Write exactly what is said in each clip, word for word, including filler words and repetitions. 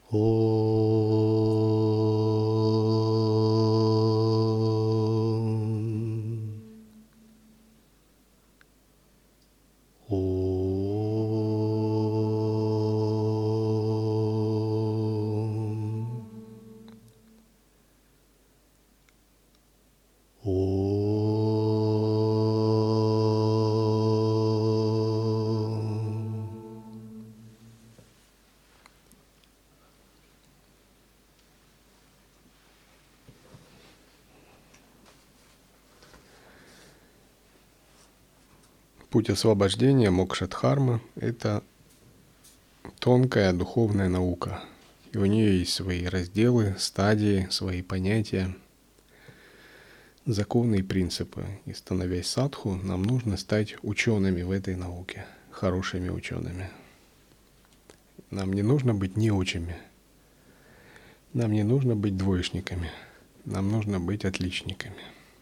Путь освобождения, мокша-дхарма, это тонкая духовная наука. И у нее есть свои разделы, стадии, свои понятия, законы и принципы. И становясь садху, нам нужно стать учеными в этой науке, хорошими учеными. Нам не нужно быть неучими. Нам не нужно быть двоечниками. Нам нужно быть отличниками.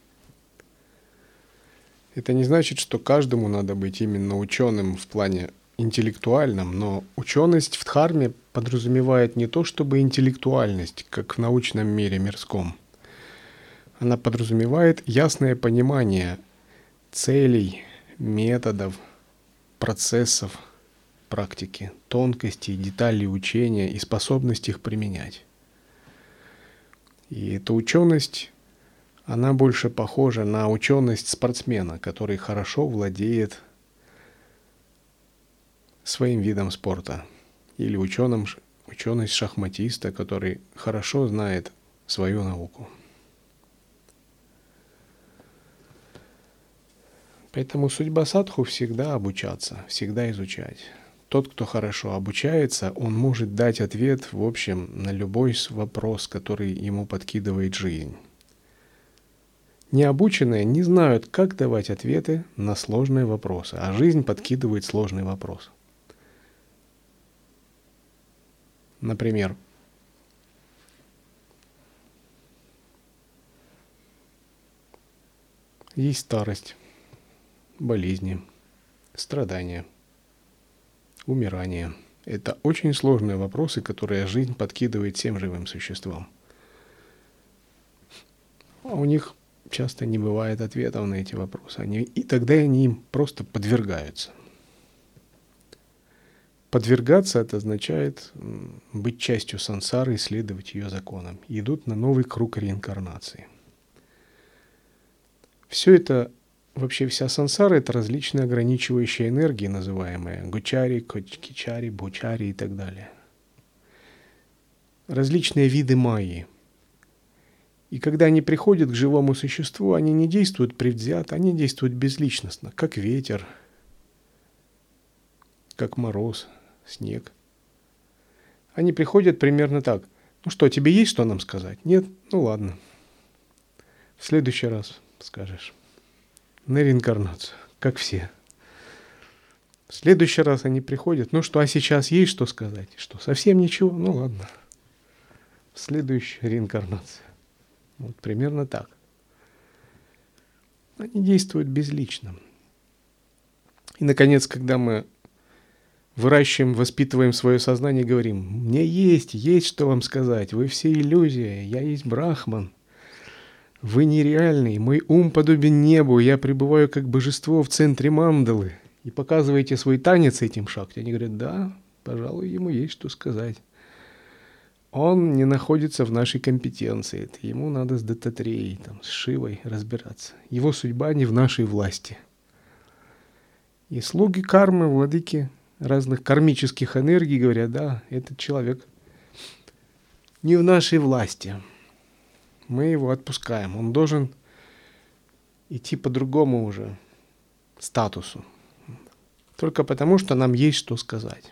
Это не значит, что каждому надо быть именно ученым в плане интеллектуальном, но ученость в дхарме подразумевает не то чтобы интеллектуальность, как в научном мире мирском. Она подразумевает ясное понимание целей, методов, процессов, практики, тонкостей, деталей учения и способность их применять. И эта ученость, она больше похожа на ученость спортсмена, который хорошо владеет своим видом спорта. Или ученым, ученость шахматиста, который хорошо знает свою науку. Поэтому судьба садху всегда обучаться, всегда изучать. Тот, кто хорошо обучается, он может дать ответ, в общем, на любой вопрос, который ему подкидывает жизнь. Необученные не знают, как давать ответы на сложные вопросы, а жизнь подкидывает сложный вопрос. Например, есть старость, болезни, страдания, умирание. Это очень сложные вопросы, которые жизнь подкидывает всем живым существам. А у них часто не бывает ответов на эти вопросы. Они, и тогда они им просто подвергаются. Подвергаться — это означает быть частью сансары и следовать ее законам. И идут на новый круг реинкарнации. Все это, вообще вся сансара — это различные ограничивающие энергии, называемые гучари, кичари, бучари и так далее. Различные виды майи. И когда они приходят к живому существу, они не действуют предвзято, они действуют безличностно, как ветер, как мороз, снег. Они приходят примерно так. Ну что, тебе есть что нам сказать? Нет? Ну ладно. В следующий раз скажешь. На реинкарнацию, как все. В следующий раз они приходят. Ну что, а сейчас есть что сказать? Что, совсем ничего? Ну ладно. В следующую реинкарнацию. Вот примерно так. Они действуют безлично. И, наконец, когда мы выращиваем, воспитываем свое сознание, говорим: мне есть, есть что вам сказать, вы все иллюзия, я есть Брахман, вы нереальный, мой ум подобен небу, я пребываю как божество в центре мандалы. И показываете свой танец этим шакти. Они говорят: да, пожалуй, ему есть что сказать. Он не находится в нашей компетенции. Ему надо с Даттатреей, там, с Шивой разбираться. Его судьба не в нашей власти. И слуги кармы, владыки разных кармических энергий говорят: да, этот человек не в нашей власти. Мы его отпускаем. Он должен идти по другому уже статусу. Только потому, что нам есть что сказать.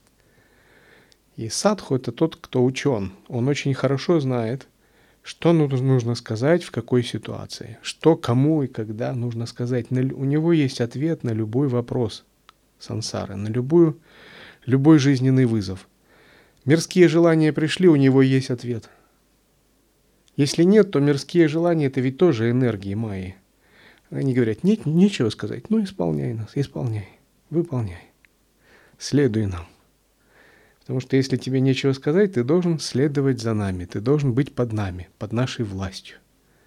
И садху — это тот, кто учен. Он очень хорошо знает, что нужно сказать в какой ситуации, что кому и когда нужно сказать. У него есть ответ на любой вопрос сансары, на любую, любой жизненный вызов. Мирские желания пришли, у него есть ответ. Если нет, то мирские желания — это ведь тоже энергии майи. Они говорят: нет, нечего сказать. Ну, исполняй нас, исполняй, выполняй, следуй нам. Потому что если тебе нечего сказать, ты должен следовать за нами, ты должен быть под нами, под нашей властью.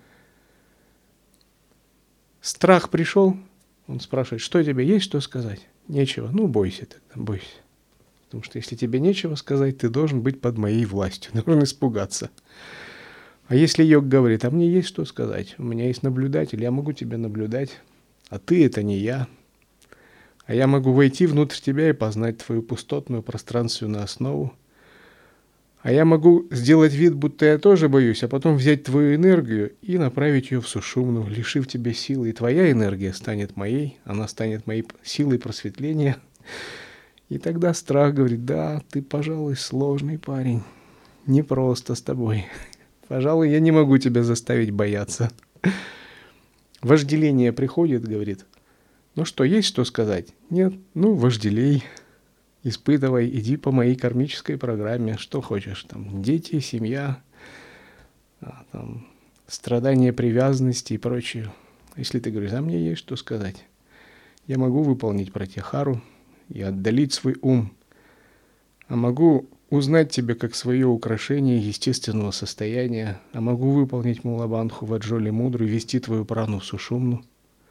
Страх пришел, он спрашивает, что тебе есть что сказать? Нечего, ну бойся тогда, бойся. Потому что если тебе нечего сказать, ты должен быть под моей властью, должен испугаться. А если йог говорит, а мне есть что сказать, у меня есть наблюдатель, я могу тебя наблюдать, а ты это не я. А я могу войти внутрь тебя и познать твою пустотную пространственную основу. А я могу сделать вид, будто я тоже боюсь, а потом взять твою энергию и направить ее в сушумну, лишив тебя силы. И твоя энергия станет моей, она станет моей силой просветления. И тогда страх говорит, да, ты, пожалуй, сложный парень, не просто с тобой. Пожалуй, я не могу тебя заставить бояться. Вожделение приходит, говорит, ну что, есть что сказать? Нет, ну вожделей, испытывай, иди по моей кармической программе, что хочешь, там, дети, семья, там, страдания привязанности и прочее. Если ты говоришь, а мне есть что сказать, я могу выполнить пратьяхару и отдалить свой ум, а могу узнать тебя как свое украшение естественного состояния, а могу выполнить мулабандху ваджоли мудру и вести твою прану в сушумну.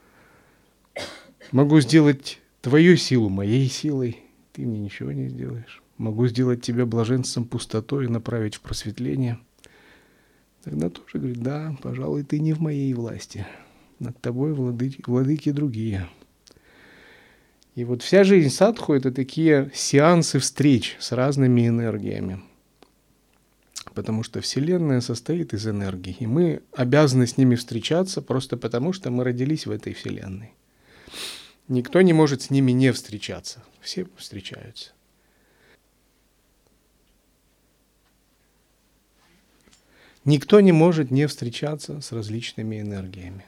Могу сделать твою силу моей силой, ты мне ничего не сделаешь. Могу сделать тебя блаженством пустотой и направить в просветление. Тогда тоже говорит, да, пожалуй, ты не в моей власти. Над тобой владыки, владыки другие. И вот вся жизнь садху – это такие сеансы встреч с разными энергиями. Потому что Вселенная состоит из энергий. И мы обязаны с ними встречаться просто потому, что мы родились в этой Вселенной. Никто не может с ними не встречаться. Все встречаются. Никто не может не встречаться с различными энергиями.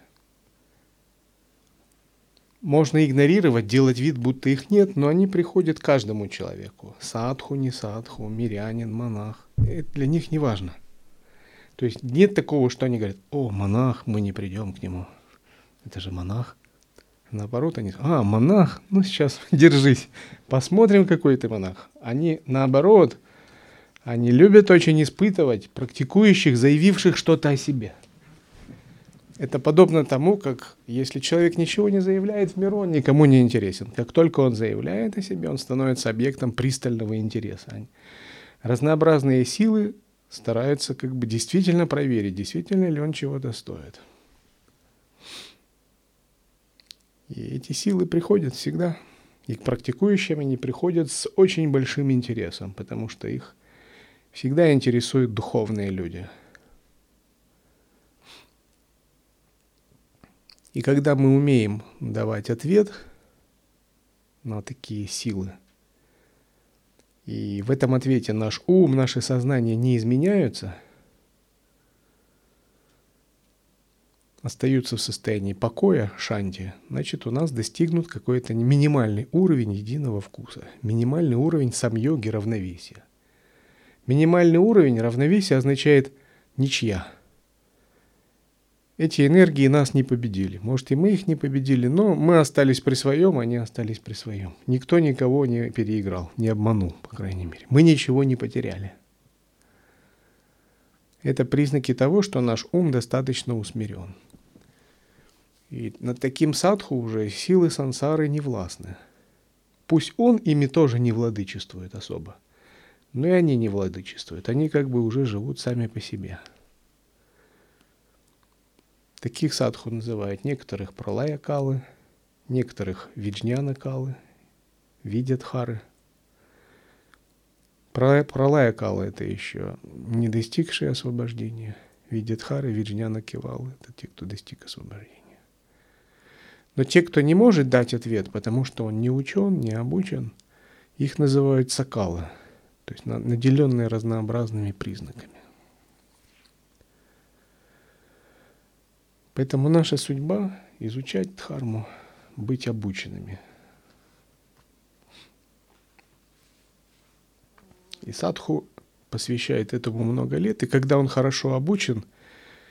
Можно игнорировать, делать вид, будто их нет, но они приходят к каждому человеку. Садху, не садху, мирянин, монах. Это для них не важно. То есть нет такого, что они говорят, о, монах, мы не придем к нему. Это же монах. Наоборот, они, а, монах, ну сейчас держись, посмотрим, какой ты монах. Они наоборот, они любят очень испытывать практикующих, заявивших что-то о себе. Это подобно тому, как если человек ничего не заявляет в миру, он никому не интересен. Как только он заявляет о себе, он становится объектом пристального интереса. Разнообразные силы стараются как бы действительно проверить, действительно ли он чего-то стоит. И эти силы приходят всегда. И к практикующим они приходят с очень большим интересом, потому что их всегда интересуют духовные люди. И когда мы умеем давать ответ на такие силы, и в этом ответе наш ум, наше сознание не изменяются, остаются в состоянии покоя, шанти, значит, у нас достигнут какой-то минимальный уровень единого вкуса, минимальный уровень самьоги, равновесия. Минимальный уровень равновесия означает ничья. Эти энергии нас не победили. Может, и мы их не победили, но мы остались при своем, они остались при своем. Никто никого не переиграл, не обманул, по крайней мере. Мы ничего не потеряли. Это признаки того, что наш ум достаточно усмирен. И над таким садху уже силы сансары не властны. Пусть он ими тоже не владычествует особо, но и они не владычествуют. Они как бы уже живут сами по себе. Таких садху называют некоторых пралая-калы, некоторых виджняна-калы, видятхары. Пралая-калы – это еще не достигшие освобождения. Видятхары, виджняна-кивалы – это те, кто достиг освобождения. Но те, кто не может дать ответ, потому что он не учен, не обучен, их называют сакалы, то есть наделенные разнообразными признаками. Поэтому наша судьба – изучать дхарму, быть обученными. И садху посвящает этому много лет, и когда он хорошо обучен,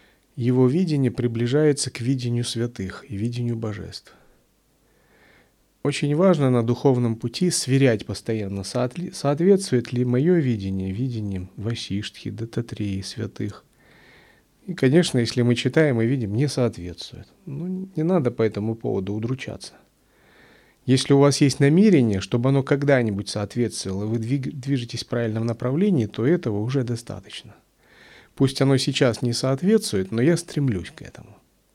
его видение приближается к видению святых и видению божеств. очень важно на духовном пути сверять постоянно, соответствует ли мое видение видением Васиштхи, Даттатреи, святых. И, конечно, если мы читаем и видим, не соответствует. Ну, не надо по этому поводу удручаться. Если у вас есть намерение, чтобы оно когда-нибудь соответствовало, и вы движетесь в правильном направлении, то этого уже достаточно. Пусть оно сейчас не соответствует, но я стремлюсь к этому.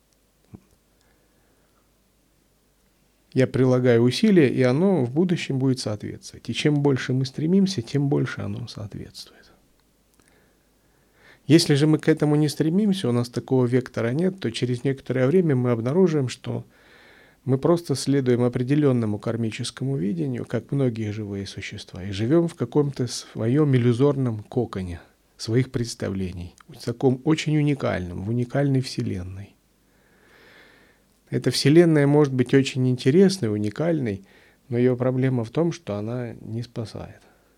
Я прилагаю усилия, и оно в будущем будет соответствовать. И чем больше мы стремимся, тем больше оно соответствует. Если же мы к этому не стремимся, у нас такого вектора нет, то через некоторое время мы обнаружим, что мы просто следуем определенному кармическому видению, как многие живые существа, и живем в каком-то своем иллюзорном коконе своих представлений, в таком очень уникальном, в уникальной вселенной. Эта вселенная может быть очень интересной, уникальной, но ее проблема в том, что она не спасает.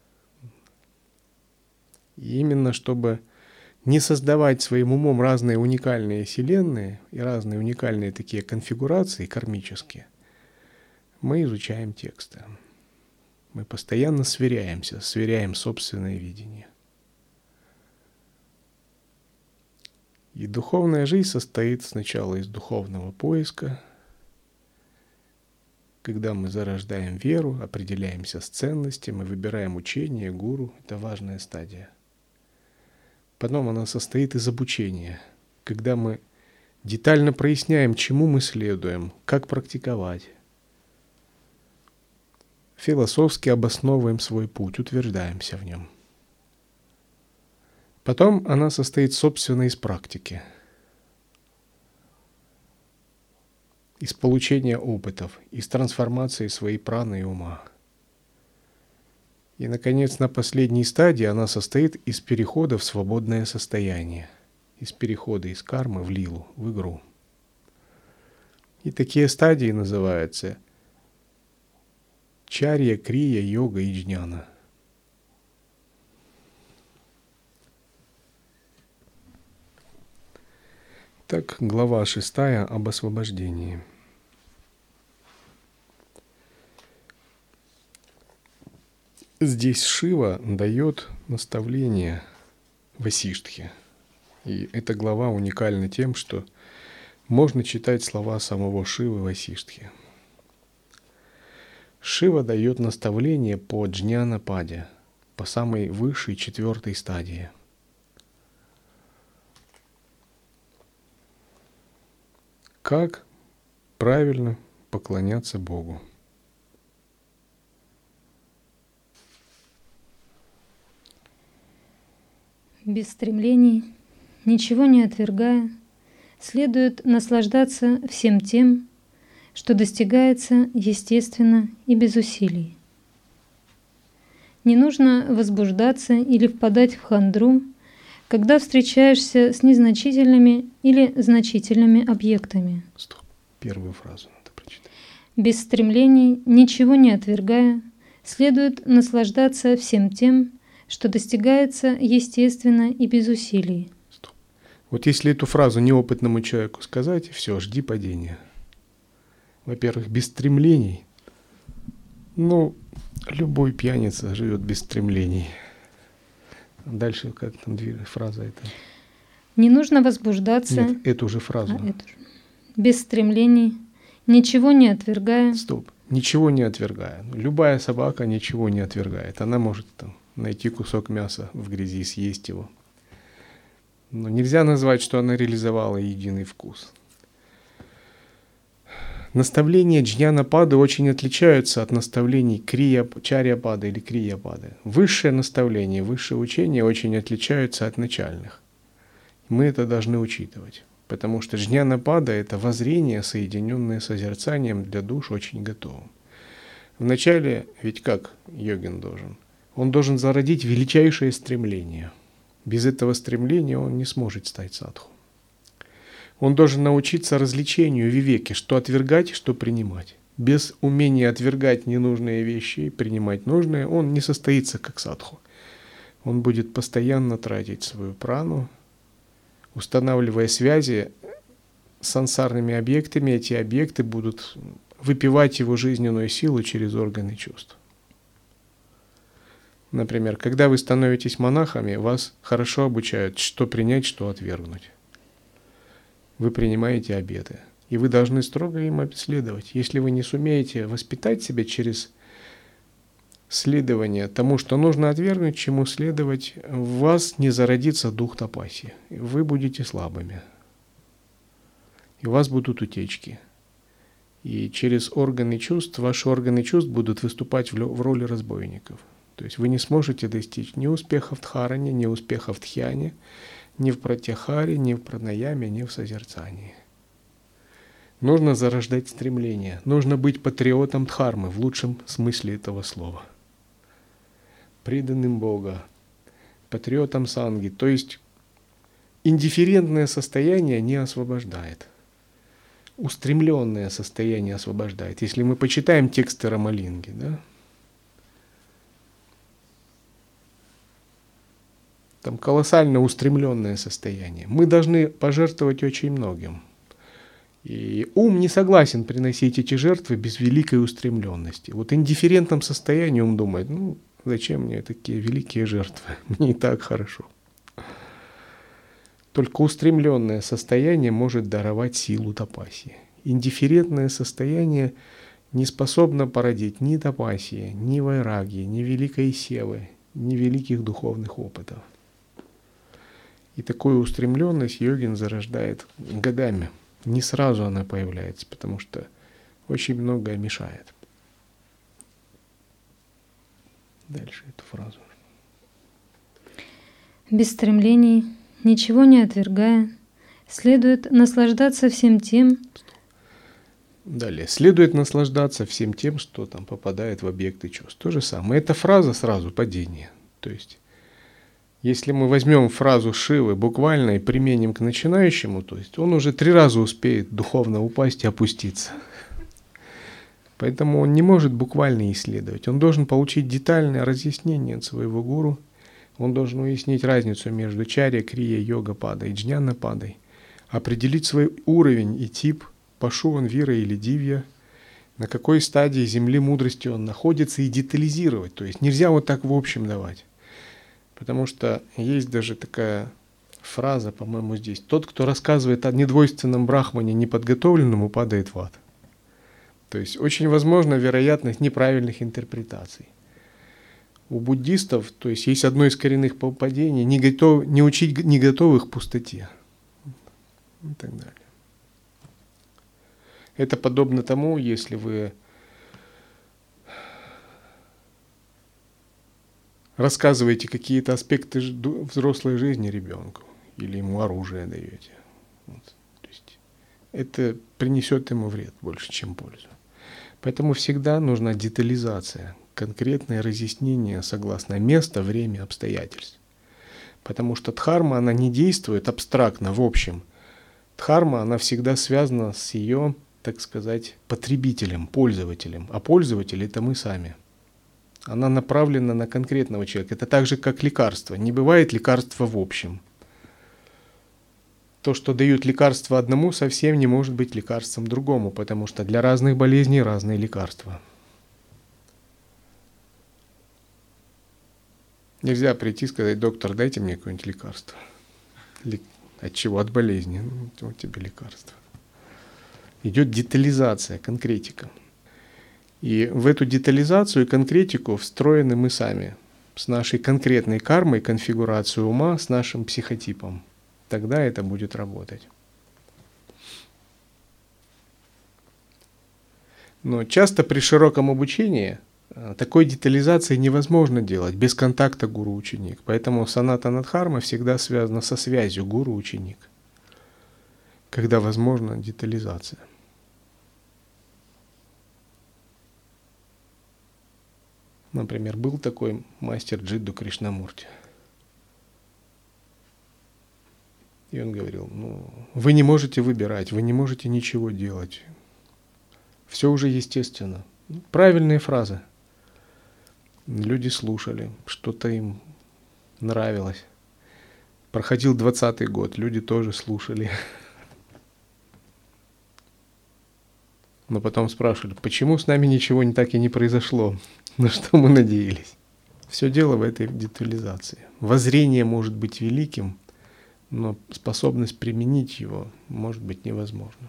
И именно чтобы не создавать своим умом разные уникальные вселенные и разные уникальные такие конфигурации кармические, мы изучаем тексты. Мы постоянно сверяемся, сверяем собственное видение. И духовная жизнь состоит сначала из духовного поиска, когда мы зарождаем веру, определяемся с ценностями, выбираем учение, гуру. Это важная стадия. Потом она состоит из обучения, когда мы детально проясняем, чему мы следуем, как практиковать. Философски обосновываем свой путь, утверждаемся в нем. Потом она состоит, собственно, из практики, из получения опытов, из трансформации своей праны и ума. И, наконец, на последней стадии она состоит из перехода в свободное состояние, из перехода из кармы в лилу, в игру. И такие стадии называются чарья, крия, йога и джняна. Так, глава шестая об освобождении. Здесь Шива дает наставление Васиштхе. И эта глава уникальна тем, что можно читать слова самого Шивы Васиштхи. Шива дает наставление по джняна-паде, по самой высшей четвертой стадии. Как правильно поклоняться Богу? Без стремлений, ничего не отвергая, следует наслаждаться всем тем, что достигается естественно и без усилий. Не нужно возбуждаться или впадать в хандру, когда встречаешься с незначительными или значительными объектами. Стоп. Первую фразу надо прочитать. Без стремлений, ничего не отвергая, следует наслаждаться всем тем, что достигается естественно и без усилий. Стоп. Вот если эту фразу неопытному человеку сказать, все, жди падения. Во-первых, без стремлений. Ну, любой пьяница живет без стремлений. Дальше как там две фраза это? Не нужно возбуждаться. Нет, эту же фразу. А, эту же. Без стремлений, ничего не отвергая. Стоп. Ничего не отвергая. Любая собака ничего не отвергает. Она может там найти кусок мяса в грязи и съесть его. Но нельзя назвать, что она реализовала единый вкус. Наставления джняна-пады очень отличаются от наставлений крия-чарья-пады или крия-пады. Высшее наставление, высшее учение очень отличаются от начальных. Мы это должны учитывать, потому что джняна-пада – это воззрение, соединенное созерцанием для душ очень готовым. Вначале ведь как йогин должен? Он должен зародить величайшее стремление. Без этого стремления он не сможет стать садху. Он должен научиться развлечению вивеки, что отвергать, что принимать. Без умения отвергать ненужные вещи и принимать нужные, он не состоится как садху. Он будет постоянно тратить свою прану, устанавливая связи с сансарными объектами. Эти объекты будут выпивать его жизненную силу через органы чувств. Например, когда вы становитесь монахами, вас хорошо обучают, что принять, что отвергнуть. Вы принимаете обеты, и вы должны строго им следовать. Если вы не сумеете воспитать себя через следование тому, что нужно отвергнуть, чему следовать, в вас не зародится дух тапаси. Вы будете слабыми. И у вас будут утечки. И через органы чувств, ваши органы чувств будут выступать в роли разбойников. То есть вы не сможете достичь ни успеха в дхаране, ни успеха в дхьяне, ни в пратяхаре, ни в пранаяме, ни в созерцании. Нужно зарождать стремление. Нужно быть патриотом дхармы в лучшем смысле этого слова. Преданным Бога, патриотом санги. То есть индифферентное состояние не освобождает. Устремленное состояние освобождает. Если мы почитаем тексты Рамалинги, да, там колоссально устремленное состояние. Мы должны пожертвовать очень многим. И ум не согласен приносить эти жертвы без великой устремленности. Вот в индифферентном состоянии ум думает, ну, зачем мне такие великие жертвы? Мне и так хорошо. Только устремленное состояние может даровать силу тапасии. Индифферентное состояние не способно породить ни тапасии, ни вайрагии, ни великой севы, ни великих духовных опытов. И такую устремленность йогин зарождает годами. Не сразу она появляется, потому что очень многое мешает. Дальше эту фразу. Без стремлений, ничего не отвергая, следует наслаждаться всем тем. Далее. Следует наслаждаться всем тем, что там попадает в объекты чувств. То же самое. Эта фраза сразу падение. То есть, если мы возьмем фразу Шивы буквально и применим к начинающему, то есть он уже три раза успеет духовно упасть и опуститься. Поэтому он не может буквально исследовать. Он должен получить детальное разъяснение от своего гуру. Он должен уяснить разницу между чарья, крия, йога, падой, джняна, падой. Определить свой уровень и тип, пашу он, вира или дивья, на какой стадии земли мудрости он находится, и детализировать. То есть нельзя вот так в общем давать. Потому что есть даже такая фраза, по-моему, здесь. Тот, кто рассказывает о недвойственном брахмане неподготовленному, падает в ад. То есть очень возможна вероятность неправильных интерпретаций. У буддистов, то есть есть одно из коренных падений, не, готов, не учить не готовых пустоте. И так далее. Это подобно тому, если вы рассказываете какие-то аспекты взрослой жизни ребенку или ему оружие даете. Вот. То есть это принесет ему вред больше, чем пользу. Поэтому всегда нужна детализация, конкретное разъяснение согласно места, время, обстоятельств. Потому что дхарма, она не действует абстрактно в общем. Дхарма, она всегда связана с ее, так сказать, потребителем, пользователем. А пользователь — это мы сами. Она направлена на конкретного человека. Это так же, как лекарство. Не бывает лекарства в общем. То, что дают лекарство одному, совсем не может быть лекарством другому, потому что для разных болезней разные лекарства. Нельзя прийти и сказать: доктор, дайте мне какое-нибудь лекарство. От чего? От болезни. Ну, вот тебе лекарство. Идет детализация, конкретика. И в эту детализацию и конкретику встроены мы сами, с нашей конкретной кармой, конфигурацией ума, с нашим психотипом. Тогда это будет работать. Но часто при широком обучении такой детализации невозможно делать без контакта гуру-ученик. Поэтому санатана дхарма всегда связана со связью гуру-ученик, когда возможна детализация. Например, был такой мастер Джидду Кришнамурти. И он говорил: ну, вы не можете выбирать, вы не можете ничего делать. Все уже естественно. Правильные фразы. Люди слушали, что-то им нравилось. Проходил двадцатый год, люди тоже слушали. Но потом спрашивали, почему с нами ничего не так и не произошло, на что мы надеялись. Все дело в этой детализации. Воззрение может быть великим, но способность применить его может быть невозможна.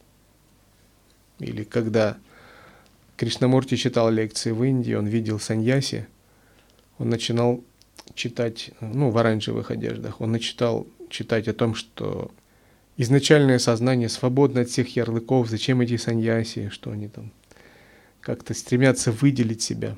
Или когда Кришнамурти читал лекции в Индии, он видел саньяси, он начинал читать, ну, в оранжевых одеждах, он начинал читать о том, что изначальное сознание свободно от всех ярлыков, зачем эти саньяси, что они там как-то стремятся выделить себя.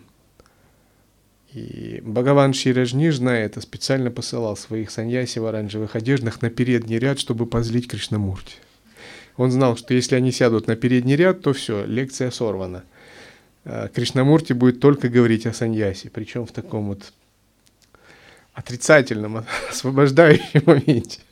И Бхагаван Шри Раджниш, зная это, специально посылал своих саньяси в оранжевых одеждах на передний ряд, чтобы позлить Кришнамурти. Он знал, что если они сядут на передний ряд, то все, лекция сорвана. А Кришнамурти будет только говорить о саньясе, причем в таком вот отрицательном, освобождающем моменте.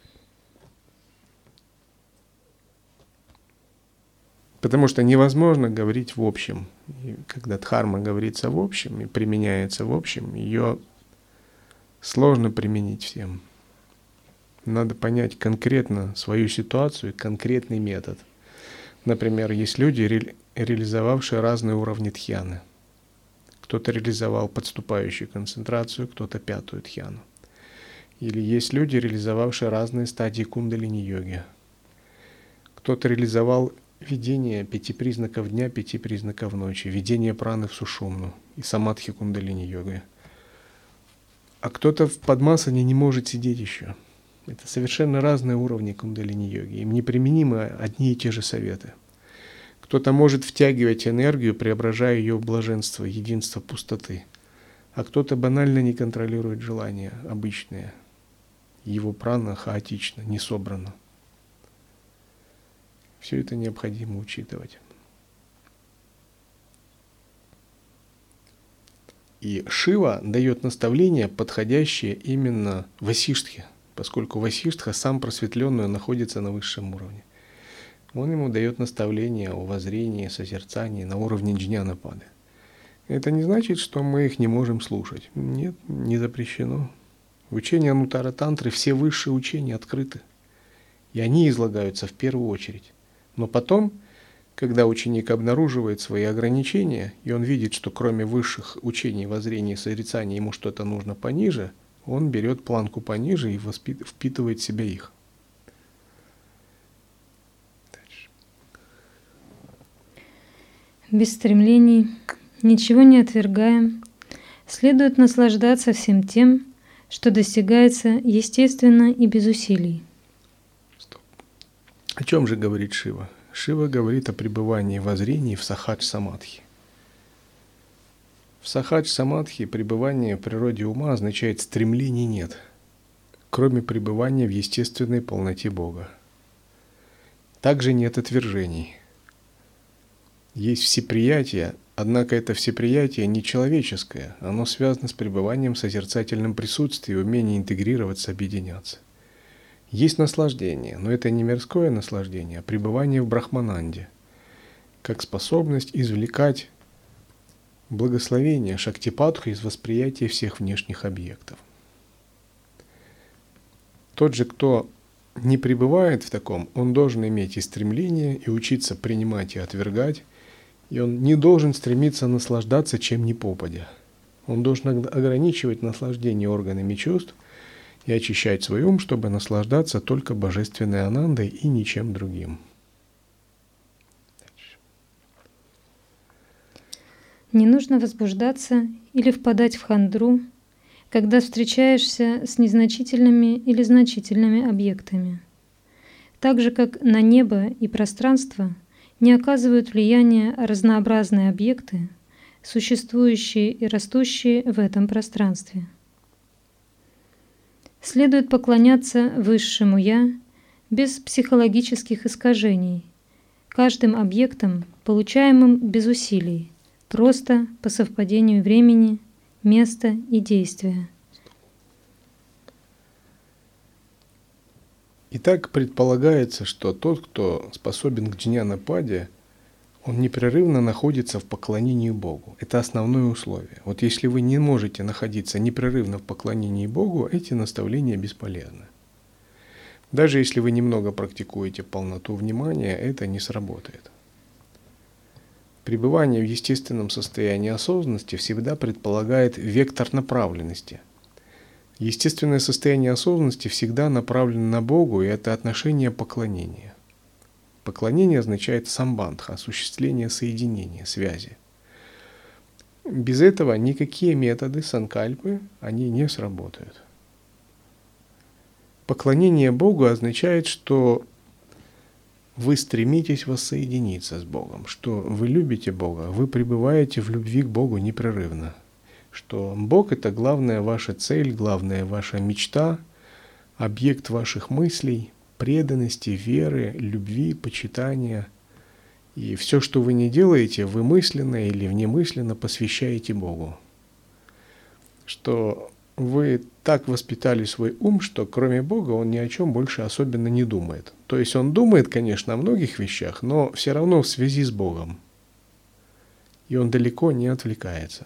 Потому что невозможно говорить в общем. И когда дхарма говорится в общем и применяется в общем, ее сложно применить всем. Надо понять конкретно свою ситуацию, конкретный метод. Например, есть люди, ре- реализовавшие разные уровни дхьяны. Кто-то реализовал подступающую концентрацию, кто-то пятую дхьяну. Или есть люди, реализовавшие разные стадии кундалини-йоги. Кто-то реализовал видение пяти признаков дня, пяти признаков ночи, видение праны в сушумну и самадхи кундалини-йоги. А кто-то в падмасане не может сидеть еще. Это совершенно разные уровни кундалини-йоги. Им неприменимы одни и те же советы. Кто-то может втягивать энергию, преображая ее в блаженство, единство пустоты. А кто-то банально не контролирует желания обычные. Его прана хаотично, не собрана. Все это необходимо учитывать. И Шива дает наставления, подходящие именно Васиштхе, поскольку Васиштха сам просветленный находится на высшем уровне. Он ему дает наставления о воззрении, созерцании на уровне джняна-пады. Это не значит, что мы их не можем слушать. Нет, не запрещено. В учении Анутара-тантры все высшие учения открыты. И они излагаются в первую очередь. Но потом, когда ученик обнаруживает свои ограничения, и он видит, что кроме высших учений, воззрений и созерцания ему что-то нужно пониже, он берет планку пониже и воспит... впитывает в себя их. Дальше. Без стремлений, ничего не отвергая, следует наслаждаться всем тем, что достигается естественно и без усилий. О чем же говорит Шива? Шива говорит о пребывании воззрений в сахадж-самадхи. В сахадж-самадхи пребывание в природе ума означает стремлений нет, кроме пребывания в естественной полноте Бога. Также нет отвержений. Есть всеприятие, однако это всеприятие не человеческое, оно связано с пребыванием в созерцательном присутствии и умением интегрироваться, объединяться. Есть наслаждение, но это не мирское наслаждение, а пребывание в брахмананде, как способность извлекать благословение шактипадху из восприятия всех внешних объектов. Тот же, кто не пребывает в таком, он должен иметь и стремление, и учиться принимать и отвергать, и он не должен стремиться наслаждаться чем ни попадя. Он должен ограничивать наслаждение органами чувств и очищать свой ум, чтобы наслаждаться только божественной анандой и ничем другим. Не нужно возбуждаться или впадать в хандру, когда встречаешься с незначительными или значительными объектами. Так же, как на небо и пространство не оказывают влияния разнообразные объекты, существующие и растущие в этом пространстве. Следует поклоняться Высшему Я без психологических искажений, каждым объектом, получаемым без усилий, просто по совпадению времени, места и действия. Итак, предполагается, что тот, кто способен к джняна-паде, он непрерывно находится в поклонении Богу. Это основное условие. Вот если вы не можете находиться непрерывно в поклонении Богу, эти наставления бесполезны. Даже если вы немного практикуете полноту внимания, это не сработает. Пребывание в естественном состоянии осознанности всегда предполагает вектор направленности. Естественное состояние осознанности всегда направлено на Богу, и это отношение поклонения. Поклонение означает самбандха, осуществление соединения, связи. Без этого никакие методы санкальпы, они не сработают. Поклонение Богу означает, что вы стремитесь воссоединиться с Богом, что вы любите Бога, вы пребываете в любви к Богу непрерывно, что Бог – это главная ваша цель, главная ваша мечта, объект ваших мыслей, преданности, веры, любви, почитания. И все, что вы не делаете, вы мысленно или внемысленно посвящаете Богу. Что вы так воспитали свой ум, что кроме Бога он ни о чем больше особенно не думает. То есть он думает, конечно, о многих вещах, но все равно в связи с Богом. И он далеко не отвлекается.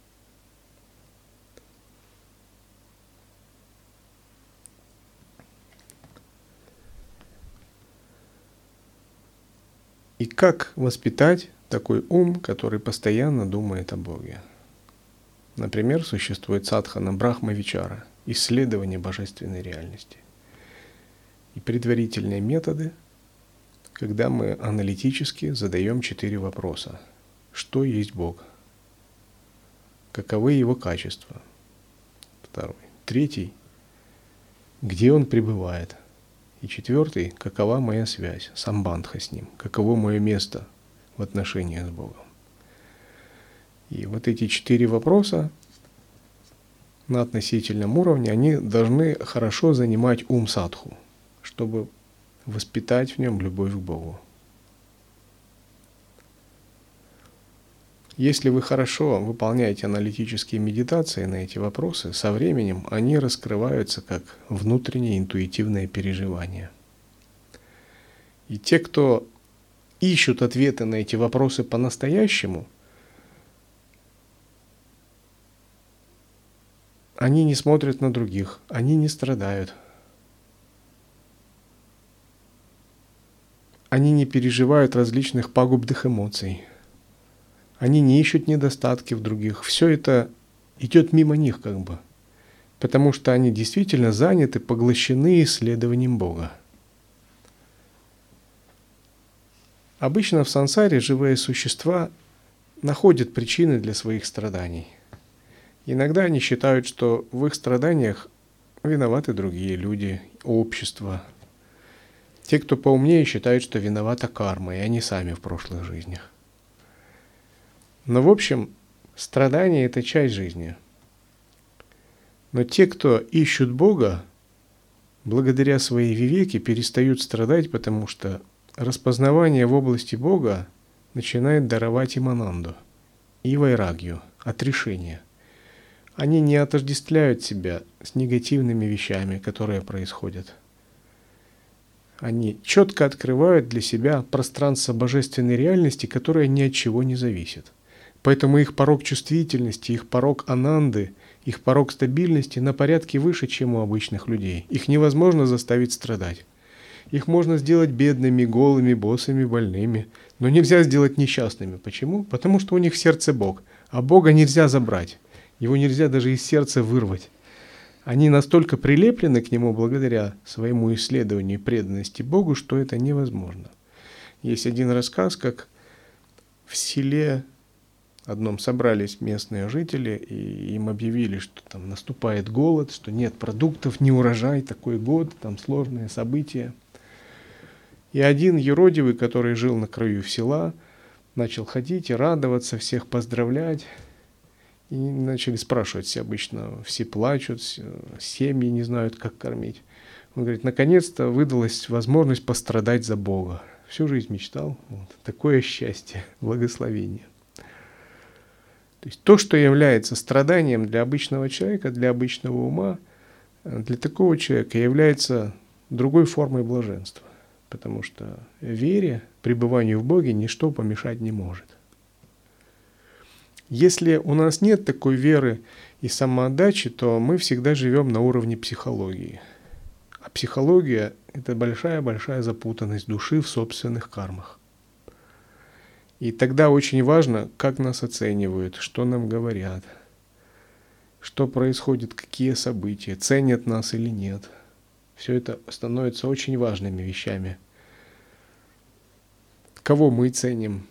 И как воспитать такой ум, который постоянно думает о Боге? Например, существует садхана Брахма-вичара, исследование божественной реальности. И предварительные методы, когда мы аналитически задаем четыре вопроса. Что есть Бог? Каковы его качества? Второй. Третий. Где он пребывает? И четвертый. Какова моя связь, самбандха с ним? Каково мое место в отношениях с Богом? И вот эти четыре вопроса на относительном уровне, они должны хорошо занимать ум садху, чтобы воспитать в нем любовь к Богу. Если вы хорошо выполняете аналитические медитации на эти вопросы, со временем они раскрываются как внутреннее интуитивное переживание. И те, кто ищут ответы на эти вопросы по-настоящему, они не смотрят на других, они не страдают. Они не переживают различных пагубных эмоций. Они не ищут недостатки в других. Все это идет мимо них как бы. Потому что они действительно заняты, поглощены исследованием Бога. Обычно в сансаре живые существа находят причины для своих страданий. Иногда они считают, что в их страданиях виноваты другие люди, общество. Те, кто поумнее, считают, что виновата карма, и они сами в прошлых жизнях. Но в общем, страдания – это часть жизни. Но те, кто ищут Бога, благодаря своей вивеке перестают страдать, потому что распознавание в области Бога начинает даровать им ананду и вайрагью, отрешение. Они не отождествляют себя с негативными вещами, которые происходят. Они четко открывают для себя пространство божественной реальности, которое ни от чего не зависит. Поэтому их порог чувствительности, их порог ананды, их порог стабильности на порядке выше, чем у обычных людей. Их невозможно заставить страдать. Их можно сделать бедными, голыми, босыми, больными, но нельзя сделать несчастными. Почему? Потому что у них в сердце Бог, а Бога нельзя забрать. Его нельзя даже из сердца вырвать. Они настолько прилеплены к Нему благодаря своему исследованию и преданности Богу, что это невозможно. Есть один рассказ, как в селе одном собрались местные жители, и им объявили, что там наступает голод, что нет продуктов, не урожай, такой год, там сложные события. И один юродивый, который жил на краю села, начал ходить и радоваться, всех поздравлять. И начали спрашивать все обычно, все плачут, семьи не знают, как кормить. Он говорит, наконец-то выдалась возможность пострадать за Бога. Всю жизнь мечтал. Вот. Такое счастье, благословение. То есть то, что является страданием для обычного человека, для обычного ума, для такого человека является другой формой блаженства. Потому что вере, пребыванию в Боге ничто помешать не может. Если у нас нет такой веры и самоотдачи, то мы всегда живем на уровне психологии. А психология – это большая-большая запутанность души в собственных кармах. И тогда очень важно, как нас оценивают, что нам говорят, что происходит, какие события, ценят нас или нет. Все это становится очень важными вещами. Кого мы ценим?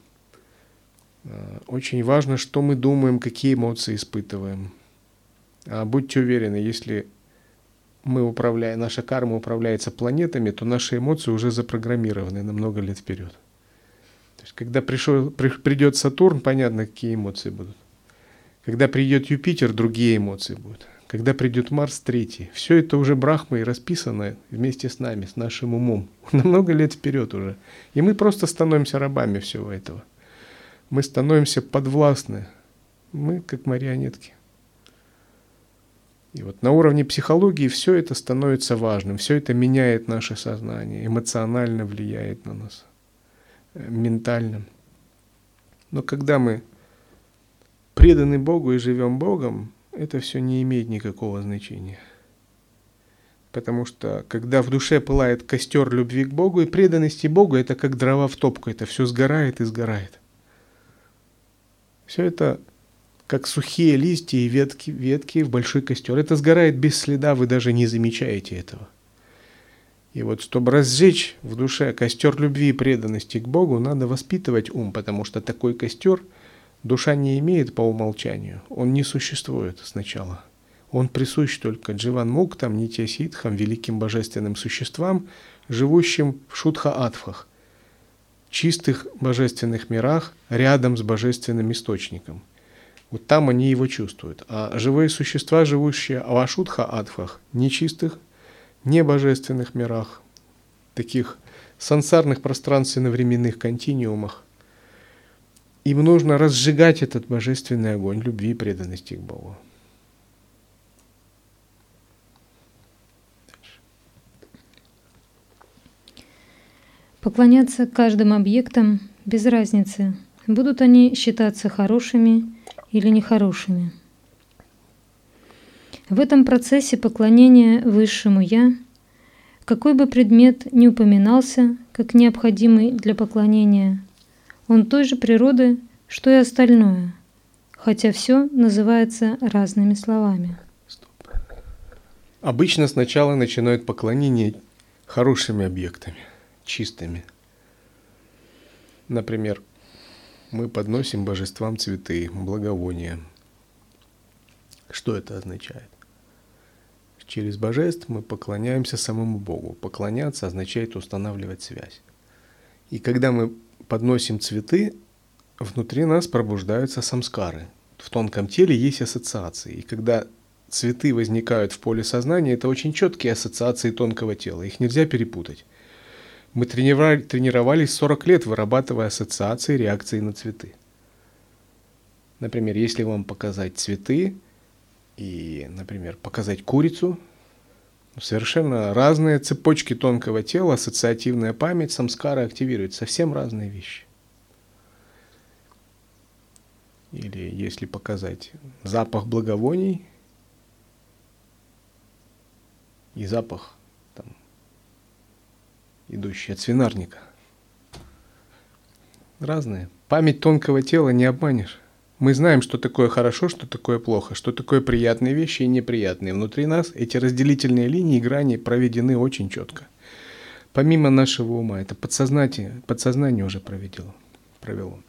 Очень важно, что мы думаем, какие эмоции испытываем. А будьте уверены, если мы управляем, наша карма управляется планетами, то наши эмоции уже запрограммированы на много лет вперед. То есть, когда пришел, при, придет Сатурн, понятно, какие эмоции будут. Когда придет Юпитер, другие эмоции будут. Когда придет Марс, третий. Все это уже Брахмой расписано вместе с нами, с нашим умом. На много лет вперед уже. И мы просто становимся рабами всего этого. Мы становимся подвластны. Мы как марионетки. И вот на уровне психологии все это становится важным. Все это меняет наше сознание, эмоционально влияет на нас, ментально. Но когда мы преданы Богу и живем Богом, это все не имеет никакого значения. Потому что когда в душе пылает костер любви к Богу и преданности Богу, это как дрова в топку, это все сгорает и сгорает. Все это как сухие листья и ветки, ветки в большой костер. Это сгорает без следа, вы даже не замечаете этого. И вот чтобы разжечь в душе костер любви и преданности к Богу, надо воспитывать ум, потому что такой костер душа не имеет по умолчанию. Он не существует сначала. Он присущ только Дживан-муктам, нитья-сиддхам, великим божественным существам, живущим в шудха-атвхах, чистых божественных мирах, рядом с божественным источником. Вот там они его чувствуют. А живые существа, живущие в ашудха-атвхах, нечистых, небожественных мирах, таких сансарных пространственно-временных континуумах, им нужно разжигать этот божественный огонь любви и преданности к Богу. Поклоняться каждым объектам без разницы, будут они считаться хорошими или нехорошими. В этом процессе поклонения Высшему Я, какой бы предмет ни упоминался как необходимый для поклонения, он той же природы, что и остальное, хотя все называется разными словами. Стоп. Обычно сначала начинают поклонение хорошими объектами, чистыми. Например, мы подносим божествам цветы, благовония. Что это означает? Через божеств мы поклоняемся самому Богу. Поклоняться означает устанавливать связь. И когда мы подносим цветы, внутри нас пробуждаются самскары. В тонком теле есть ассоциации. И когда цветы возникают в поле сознания, это очень четкие ассоциации тонкого тела. Их нельзя перепутать. Мы тренировали, тренировались сорок лет, вырабатывая ассоциации, реакции на цветы. Например, если вам показать цветы и, например, показать курицу, совершенно разные цепочки тонкого тела, ассоциативная память, самскара активирует. Совсем разные вещи. Или если показать запах благовоний и запах, там, идущий от свинарника. Разные. Память тонкого тела не обманешь. Мы знаем, что такое хорошо, что такое плохо, что такое приятные вещи и неприятные. Внутри нас эти разделительные линии и грани проведены очень четко. Помимо нашего ума, это подсознание, подсознание уже проведено, провело.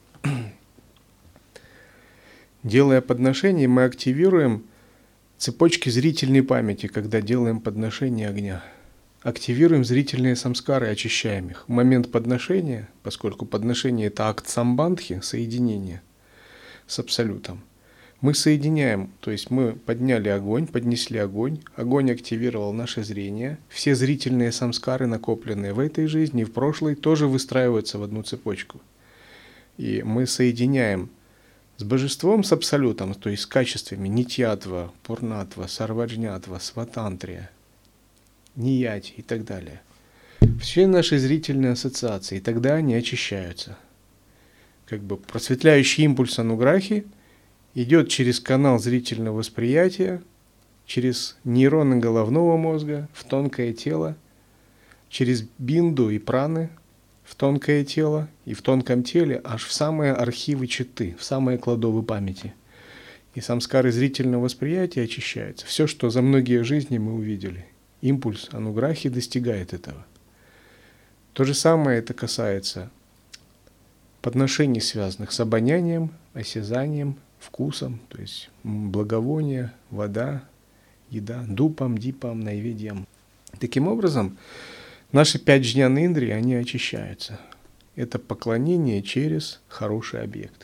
Делая подношение, мы активируем цепочки зрительной памяти, когда делаем подношение огня. Активируем зрительные самскары, очищаем их. В момент подношения, поскольку подношение – это акт самбандхи, соединения с Абсолютом, мы соединяем, то есть мы подняли огонь, поднесли огонь, огонь активировал наше зрение, все зрительные самскары, накопленные в этой жизни и в прошлой, тоже выстраиваются в одну цепочку. И мы соединяем с божеством, с Абсолютом, то есть с качествами нитьятва, пурнатва, сарваджнятва, сватантрия, нияти и так далее. Все наши зрительные ассоциации, и тогда они очищаются. Как бы просветляющий импульс ануграхи идет через канал зрительного восприятия, через нейроны головного мозга в тонкое тело, через бинду и праны в тонкое тело, и в тонком теле аж в самые архивы читты, в самые кладовы памяти. И самскары зрительного восприятия очищаются. Все, что за многие жизни мы увидели. Импульс ануграхи достигает этого. То же самое это касается подношений, связанных с обонянием, осязанием, вкусом, то есть благовония, вода, еда, дупам, дипам, найведьям. Таким образом, наши пять джнян индрий, они очищаются. Это поклонение через хорошие объекты.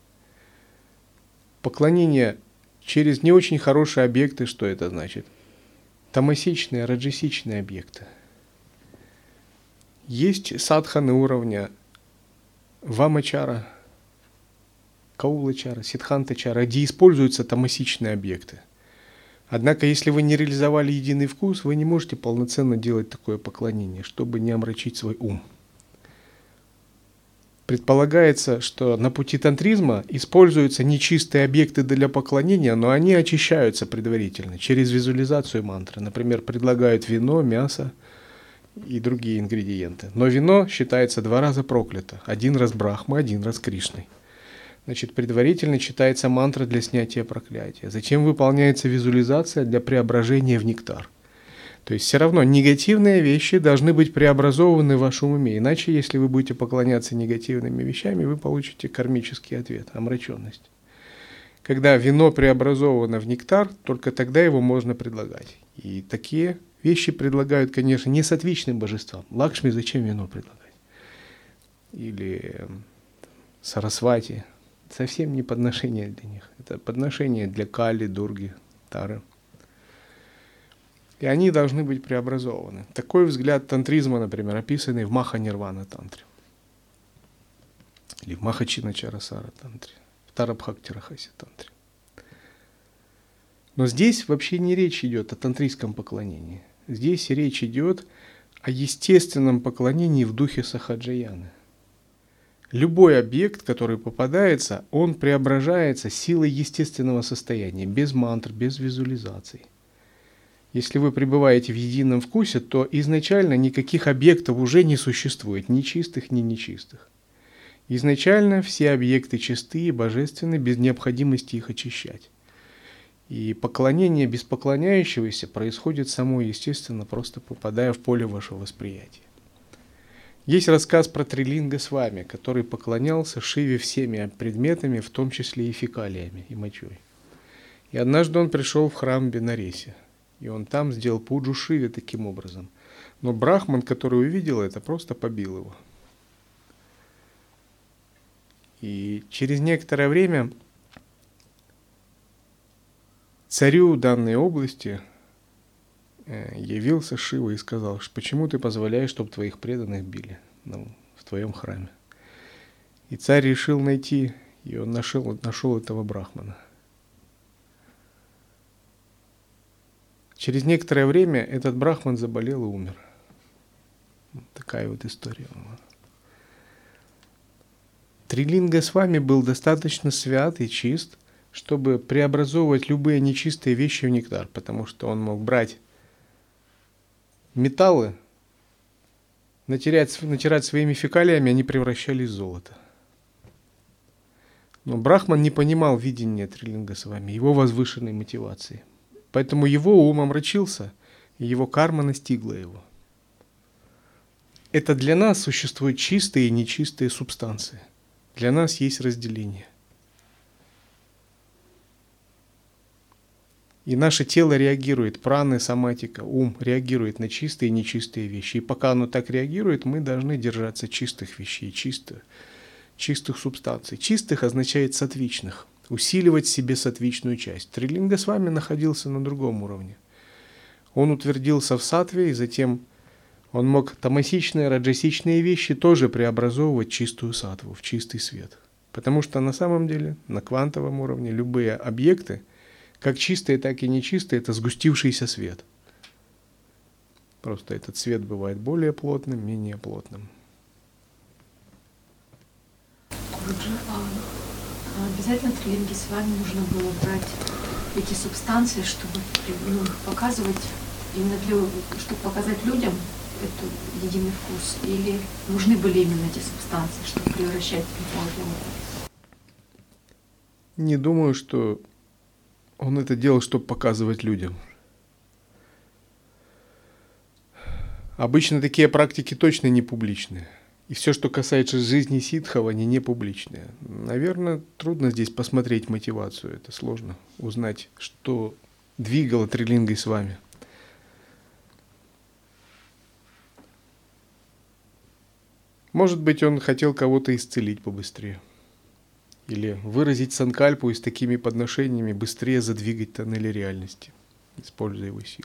Поклонение через не очень хорошие объекты, что это значит? Тамасичные, раджасичные объекты. Есть садханы уровня вамачара, каулачара, сиддхантачара, где используются тамасичные объекты. Однако, если вы не реализовали единый вкус, вы не можете полноценно делать такое поклонение, чтобы не омрачить свой ум. Предполагается, что на пути тантризма используются нечистые объекты для поклонения, но они очищаются предварительно, через визуализацию мантры. Например, предлагают вино, мясо и другие ингредиенты. Но вино считается два раза проклято. Один раз Брахма, один раз Кришной. Значит, предварительно читается мантра для снятия проклятия. Затем выполняется визуализация для преображения в нектар. То есть все равно негативные вещи должны быть преобразованы в вашем уме. Иначе, если вы будете поклоняться негативными вещами, вы получите кармический ответ, омраченность. Когда вино преобразовано в нектар, только тогда его можно предлагать. И такие вещи предлагают, конечно, не сатвичным божествам. Лакшми зачем вино предлагать? Или Сарасвати. Совсем не подношение для них. Это подношение для Кали, Дурги, Тары. И они должны быть преобразованы. Такой взгляд тантризма, например, описанный в Маха-нирвана тантре. Или в Маха-чиначарасара тантре. В Тарабхактирахасе тантре. Но здесь вообще не речь идет о тантрийском поклонении. Здесь речь идет о естественном поклонении в духе сахаджаяны. Любой объект, который попадается, он преображается силой естественного состояния, без мантр, без визуализаций. Если вы пребываете в едином вкусе, то изначально никаких объектов уже не существует, ни чистых, ни нечистых. Изначально все объекты чистые, божественны, без необходимости их очищать. И поклонение без поклоняющегося происходит само естественно, просто попадая в поле вашего восприятия. Есть рассказ про Трилинга Свами, который поклонялся Шиве всеми предметами, в том числе и фекалиями, и мочой. И однажды он пришел в храм Бенареси. И он там сделал пуджу Шиве таким образом. Но брахман, который увидел это, просто побил его. И через некоторое время царю данной области явился Шива и сказал, почему ты позволяешь, чтобы твоих преданных били ну, в твоем храме. И царь решил найти, и он нашел, нашел этого брахмана. Через некоторое время этот брахман заболел и умер. Такая вот история. Трилинга Свами был достаточно свят и чист, чтобы преобразовывать любые нечистые вещи в нектар, потому что он мог брать металлы, натирать, натирать своими фекалиями, они превращались в золото. Но брахман не понимал видения Трилинга Свами, его возвышенной мотивации. Поэтому его ум омрачился, и его карма настигла его. Это для нас существуют чистые и нечистые субстанции. Для нас есть разделение. И наше тело реагирует, праны, соматика, ум реагирует на чистые и нечистые вещи. И пока оно так реагирует, мы должны держаться чистых вещей, чистых, чистых субстанций. Чистых означает сатвичных. Усиливать в себе сатвичную часть. Трилинга Свами находился на другом уровне. Он утвердился в сатве, и затем он мог тамасичные, раджасичные вещи тоже преобразовывать в чистую сатву, в чистый свет. Потому что на самом деле на квантовом уровне любые объекты, как чистые, так и нечистые, это сгустившийся свет. Просто этот свет бывает более плотным, менее плотным. Обязательно Трилинге Свами нужно было брать эти субстанции, чтобы ну, показывать, именно для, чтобы показать людям этот единый вкус? Или нужны были именно эти субстанции, чтобы превращать его? Не думаю, что он это делал, чтобы показывать людям. Обычно такие практики точно не публичные. И все, что касается жизни ситхов, они не публичные. Наверное, трудно здесь посмотреть мотивацию. Это сложно узнать, что двигало Трилингой с вами. Может быть, он хотел кого-то исцелить побыстрее. Или выразить санкальпу и с такими подношениями быстрее задвигать тоннели реальности, используя его силу.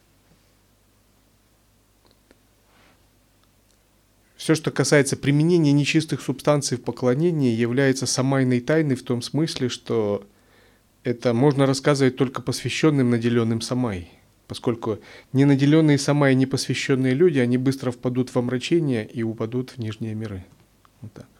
Все, что касается применения нечистых субстанций в поклонении, является самайной тайной в том смысле, что это можно рассказывать только посвященным, наделенным самай. Поскольку ненаделенные самай и непосвященные люди, они быстро впадут в омрачение и упадут в нижние миры. Вот так.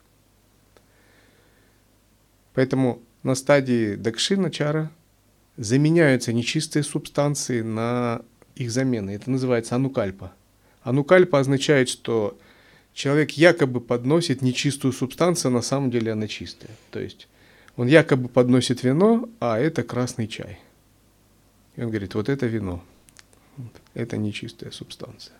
Поэтому на стадии дакшина-чара заменяются нечистые субстанции на их замены. Это называется анукальпа. Анукальпа означает, что человек якобы подносит нечистую субстанцию, на самом деле она чистая. То есть он якобы подносит вино, а это красный чай. И он говорит, вот это вино, это нечистая субстанция.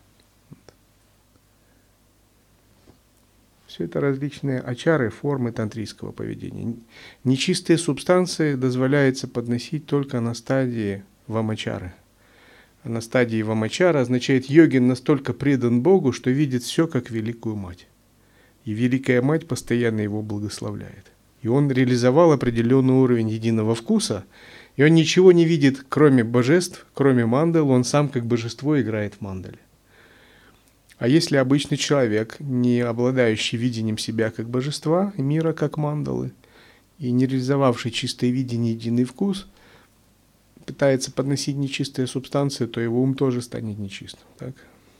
Все это различные ачары, формы тантрийского поведения. Нечистые субстанции дозволяется подносить только на стадии вамачары. А на стадии вамачара означает, йогин настолько предан Богу, что видит все как великую мать. И великая мать постоянно его благословляет. И он реализовал определенный уровень единого вкуса, и он ничего не видит, кроме божеств, кроме мандал, он сам как божество играет в мандале. А если обычный человек, не обладающий видением себя как божества, мира как мандалы, и не реализовавший чистое видение, единый вкус, пытается подносить нечистые субстанции, то его ум тоже станет нечистым. Так?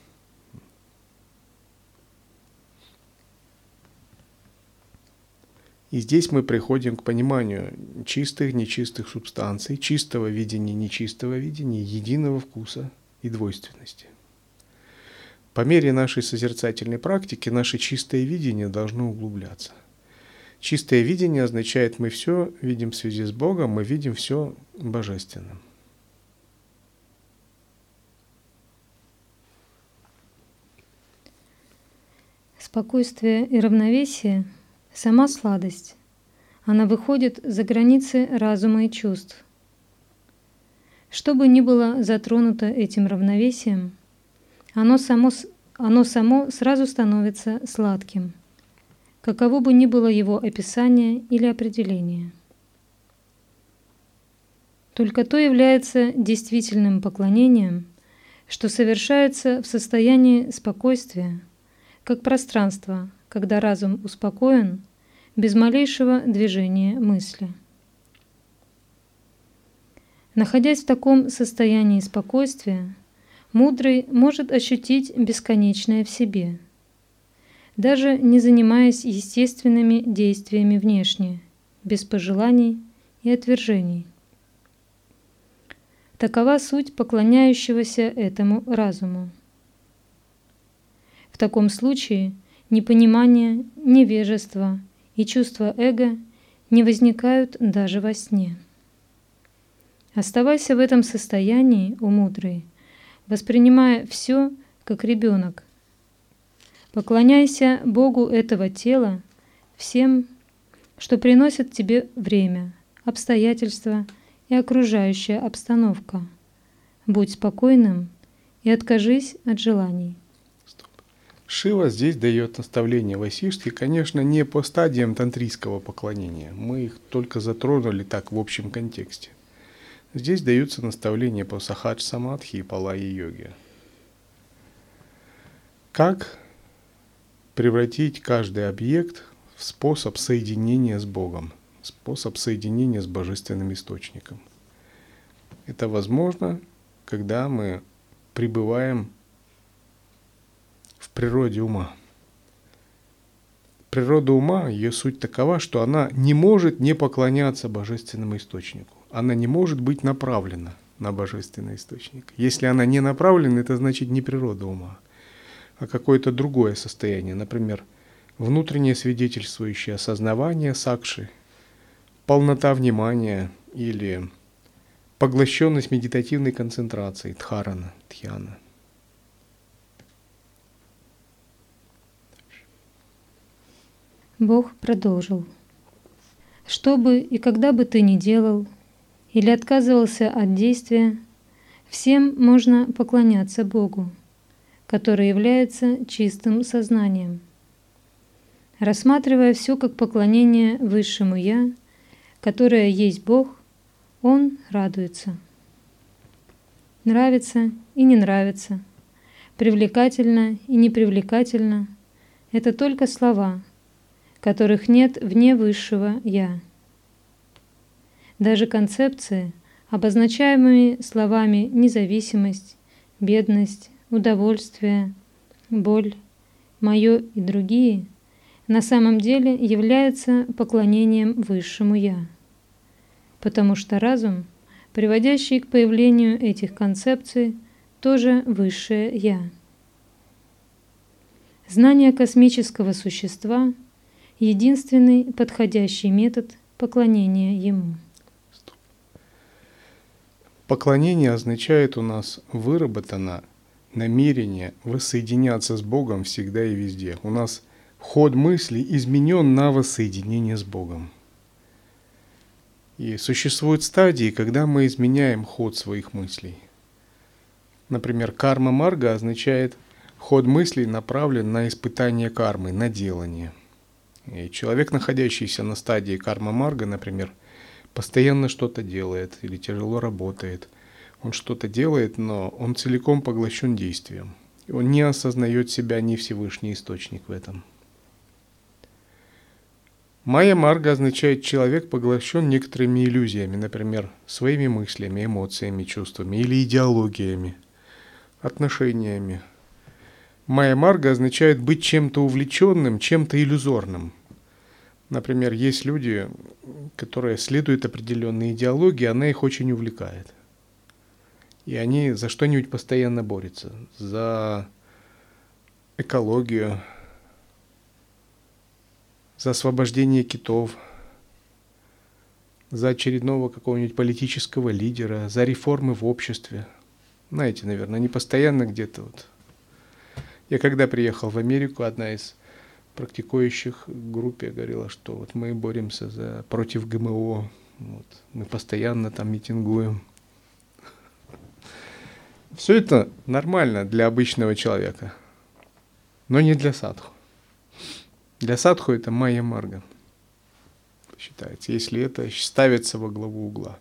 И здесь мы приходим к пониманию чистых, нечистых субстанций, чистого видения, нечистого видения, единого вкуса и двойственности. По мере нашей созерцательной практики наше чистое видение должно углубляться. Чистое видение означает, мы все видим в связи с Богом, мы видим все божественным. Спокойствие и равновесие – сама сладость. Она выходит за границы разума и чувств. Что бы ни было затронуто этим равновесием, оно само, оно само сразу становится сладким, каково бы ни было его описание или определение. Только то является действительным поклонением, что совершается в состоянии спокойствия, как пространство, когда разум успокоен, без малейшего движения мысли. Находясь в таком состоянии спокойствия, мудрый может ощутить бесконечное в себе, даже не занимаясь естественными действиями внешне, без пожеланий и отвержений. Такова суть поклоняющегося этому разуму. В таком случае непонимание, невежество и чувство эго не возникают даже во сне. Оставайся в этом состоянии, о мудрый, воспринимая все как ребенок. Поклоняйся Богу этого тела всем, что приносит тебе время, обстоятельства и окружающая обстановка. Будь спокойным и откажись от желаний. Шива здесь дает наставление Васиштхе, конечно, не по стадиям тантрийского поклонения. Мы их только затронули так в общем контексте. Здесь даются наставления по сахадж-самадхи и по лая-йоге. Как превратить каждый объект в способ соединения с Богом, способ соединения с Божественным Источником. Это возможно, когда мы пребываем в природе ума. Природа ума, ее суть такова, что она не может не поклоняться Божественному Источнику. Она не может быть направлена на Божественный Источник. Если она не направлена, это значит не природа ума. а какое-то другое состояние, например, внутреннее свидетельствующее осознавание сакши, полнота внимания или поглощенность медитативной концентрацией, дхарана, дхьяна. Бог продолжил. Что бы и когда бы ты ни делал, или отказывался от действия, всем можно поклоняться Богу, который является чистым сознанием. Рассматривая все как поклонение Высшему Я, которое есть Бог, он радуется. Нравится и не нравится, привлекательно и непривлекательно — это только слова, которых нет вне Высшего Я. Даже концепции, обозначаемые словами независимость, бедность, удовольствие, боль, мое и другие, на самом деле являются поклонением Высшему Я, потому что разум, приводящий к появлению этих концепций, тоже Высшее Я. Знание космического существа — единственный подходящий метод поклонения Ему. Поклонение означает у нас выработано намерение воссоединяться с Богом всегда и везде. У нас ход мыслей изменен на воссоединение с Богом. И существуют стадии, когда мы изменяем ход своих мыслей. Например, карма-марга означает ход мыслей направлен на испытание кармы, на делание. И человек, находящийся на стадии карма-марга, например, постоянно что-то делает или тяжело работает. Он что-то делает, но он целиком поглощен действием. И он не осознает себя ни Всевышний Источник в этом. Майя-марга означает человек поглощен некоторыми иллюзиями, например, своими мыслями, эмоциями, чувствами или идеологиями, отношениями. Майя-марга означает быть чем-то увлеченным, чем-то иллюзорным. Например, есть люди, которые следуют определенной идеологии, она их очень увлекает. И они за что-нибудь постоянно борются. За экологию, за освобождение китов, за очередного какого-нибудь политического лидера, за реформы в обществе. Знаете, наверное, они постоянно где-то вот. Я когда приехал в Америку, одна из практикующих в группе говорила, что вот мы боремся за, против ГМО, вот, мы постоянно там митингуем. Все это нормально для обычного человека, но не для садху. Для садху это майя-марга считается, если это ставится во главу угла.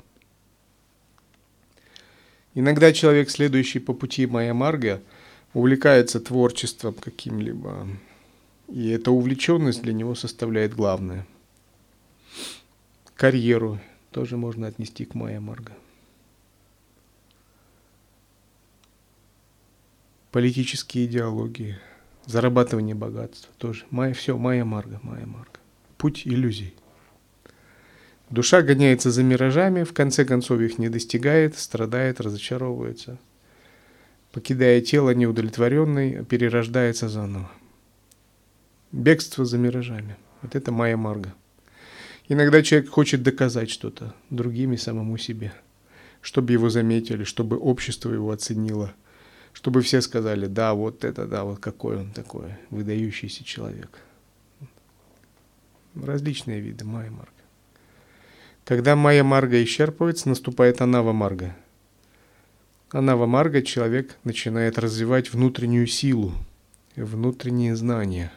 Иногда человек, следующий по пути майя-марга, увлекается творчеством каким-либо, и эта увлеченность для него составляет главное. Карьеру тоже можно отнести к майя-марга. Политические идеологии, зарабатывание богатства тоже. Майя, все, майя-марга, майя-марга. Путь иллюзий. Душа гоняется за миражами, в конце концов их не достигает, страдает, разочаровывается. Покидая тело неудовлетворенный, перерождается заново. Бегство за миражами. Вот это майя-марга. Иногда человек хочет доказать что-то другим и самому себе, чтобы его заметили, чтобы общество его оценило, чтобы все сказали, да, вот это, да, вот какой он такой, выдающийся человек. Различные виды майя-марга. Когда майя-марга исчерпывается, наступает анава-марга. Анава-марга человек начинает развивать внутреннюю силу, внутренние знания.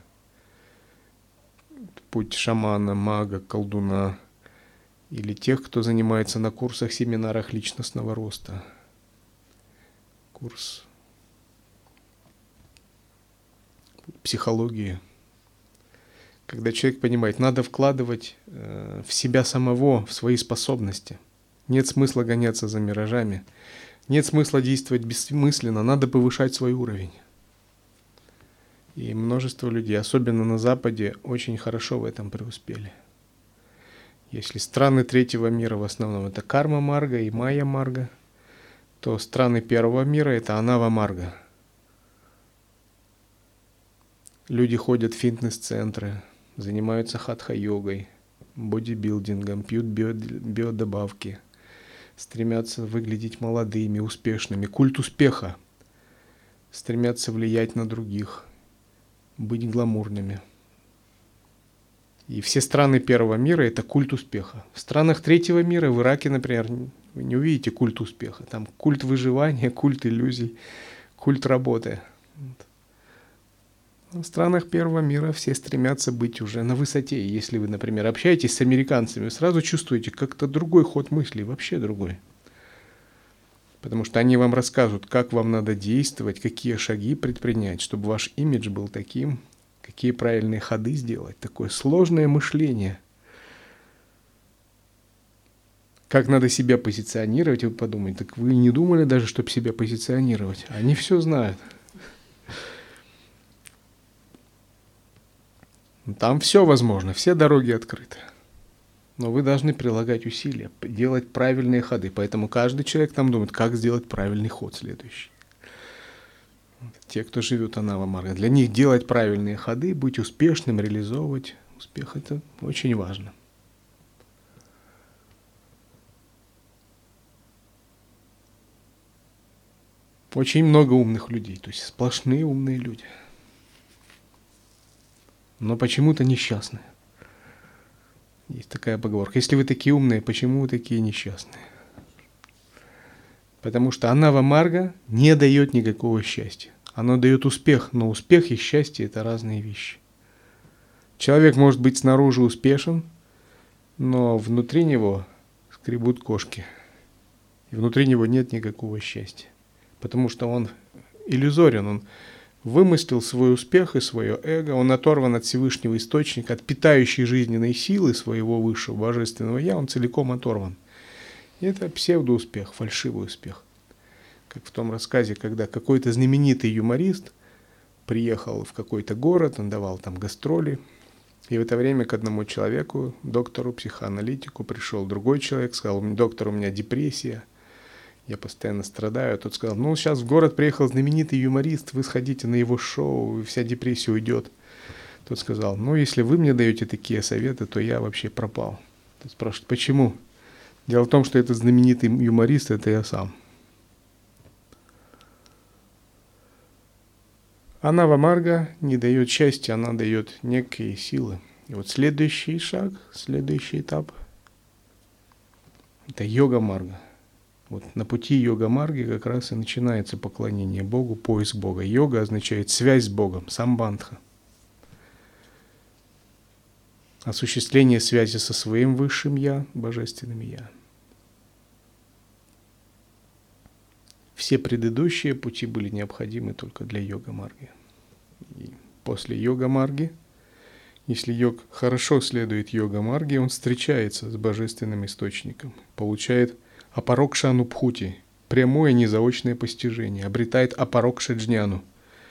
Путь шамана, мага, колдуна или тех, кто занимается на курсах, семинарах личностного роста. Курс психологии. Когда человек понимает, надо вкладывать э, в себя самого, в свои способности. Нет смысла гоняться за миражами. Нет смысла действовать бессмысленно, надо повышать свой уровень. И множество людей, особенно на Западе, очень хорошо в этом преуспели. Если страны третьего мира в основном это карма-марга и майя-марга, то страны первого мира это анава-марга. Люди ходят в фитнес-центры, занимаются хатха-йогой, бодибилдингом, пьют био- биодобавки, стремятся выглядеть молодыми, успешными. Культ успеха. Стремятся влиять на других, быть гламурными. И все страны первого мира – это культ успеха. В странах третьего мира, в Ираке, например, вы не увидите культ успеха. Там культ выживания, культ иллюзий, культ работы. В странах первого мира все стремятся быть уже на высоте. И если вы, например, общаетесь с американцами, вы сразу чувствуете как-то другой ход мысли, вообще другой. Потому что они вам расскажут, как вам надо действовать, какие шаги предпринять, чтобы ваш имидж был таким, какие правильные ходы сделать. Такое сложное мышление. Как надо себя позиционировать, вы подумаете, так вы не думали даже, чтобы себя позиционировать. Они все знают. Там все возможно, все дороги открыты. Но вы должны прилагать усилия, делать правильные ходы. Поэтому каждый человек там думает, как сделать правильный ход следующий. Те, кто живет Анава Марга, для них делать правильные ходы, быть успешным, реализовывать успех – это очень важно. Очень много умных людей, то есть сплошные умные люди. Но почему-то несчастные. Есть такая поговорка. Если вы такие умные, почему вы такие несчастные? Потому что Анава Марга не дает никакого счастья. Оно дает успех, но успех и счастье – это разные вещи. Человек может быть снаружи успешен, но внутри него скребут кошки. И внутри него нет никакого счастья. Потому что он иллюзорен, он вымыслил свой успех и свое эго, он оторван от Всевышнего Источника, от питающей жизненной силы своего высшего божественного Я, он целиком оторван. И это псевдоуспех, фальшивый успех. Как в том рассказе, когда какой-то знаменитый юморист приехал в какой-то город, он давал там гастроли, и в это время к одному человеку, доктору, психоаналитику, пришел другой человек, сказал: доктор, у меня депрессия, я постоянно страдаю. Тот сказал: ну, сейчас в город приехал знаменитый юморист, вы сходите на его шоу, и вся депрессия уйдет. Тот сказал: ну, если вы мне даете такие советы, то я вообще пропал. Тот спрашивает: почему? Дело в том, что этот знаменитый юморист – это я сам. Анава Марга не дает счастья, она дает некие силы. И вот следующий шаг, следующий этап – это йога Марга. Вот на пути йога Марги как раз и начинается поклонение Богу, поиск Бога. Йога означает связь с Богом, самбандха. Осуществление связи со своим высшим Я, божественным Я. Все предыдущие пути были необходимы только для йога Марги. И после йога Марги, если йог хорошо следует йога Марги, он встречается с божественным источником, получает апарокша-анубхути, прямое незаочное постижение, обретает апарокша-джняну,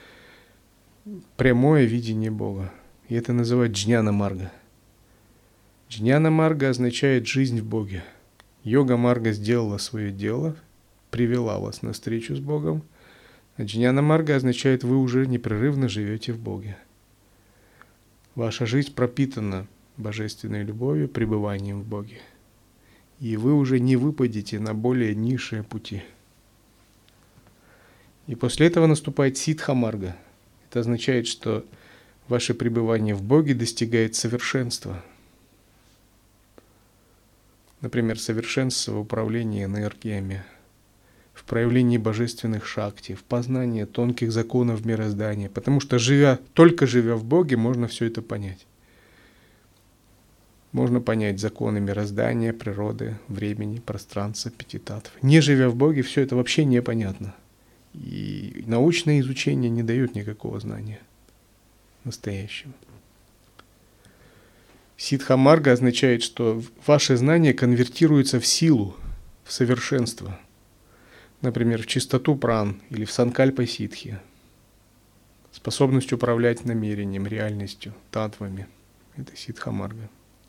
прямое видение Бога. И это называют джняна-марга. Джняна-марга означает жизнь в Боге. Йога-марга сделала свое дело, привела вас на встречу с Богом. А джняна-марга означает, вы уже непрерывно живете в Боге. Ваша жизнь пропитана божественной любовью, пребыванием в Боге. И вы уже не выпадете на более низшие пути. И после этого наступает ситха-марга. Это означает, что ваше пребывание в Боге достигает совершенства. Например, совершенство в управлении энергиями, в проявлении божественных шакти, в познании тонких законов мироздания. Потому что живя, только живя в Боге, можно все это понять. Можно понять законы мироздания, природы, времени, пространства, пяти татв. Не живя в Боге, все это вообще непонятно. И научное изучение не дает никакого знания настоящего. Ситха-марга означает, что ваше знание конвертируется в силу, в совершенство. Например, в чистоту пран или в санкальпа-ситхи. Способность управлять намерением, реальностью, татвами. Это ситха-марга.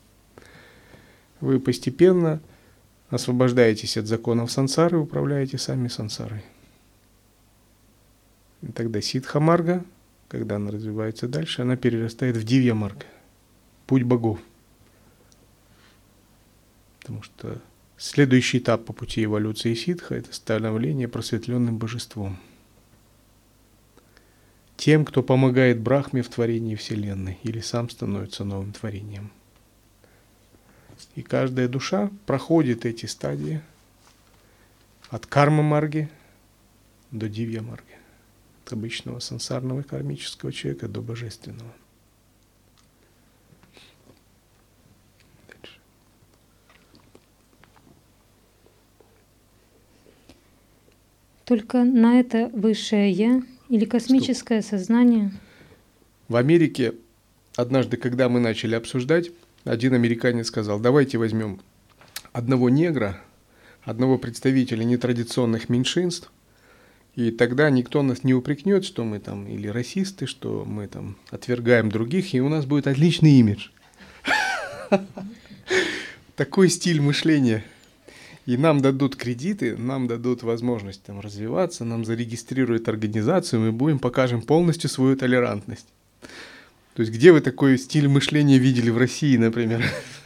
Вы постепенно освобождаетесь от законов сансары и управляете сами сансарой. И тогда ситха-марга когда она развивается дальше, она перерастает в дивья марга, путь богов. Потому что следующий этап по пути эволюции ситха – это становление просветленным божеством. Тем, кто помогает Брахме в творении Вселенной или сам становится новым творением. И каждая душа проходит эти стадии от карма-марги до дивья-марги. От обычного сансарного кармического человека до божественного. Дальше. Только на это высшее Я или космическое Стоп. Сознание? В Америке однажды, когда мы начали обсуждать, один американец сказал: давайте возьмем одного негра, одного представителя нетрадиционных меньшинств, и тогда никто нас не упрекнет, что мы там или расисты, что мы там отвергаем других, и у нас будет отличный имидж. Такой стиль мышления. И нам дадут кредиты, нам дадут возможность там развиваться, нам зарегистрируют организацию, мы будем, покажем полностью свою толерантность. То есть где вы такой стиль мышления видели в России, например?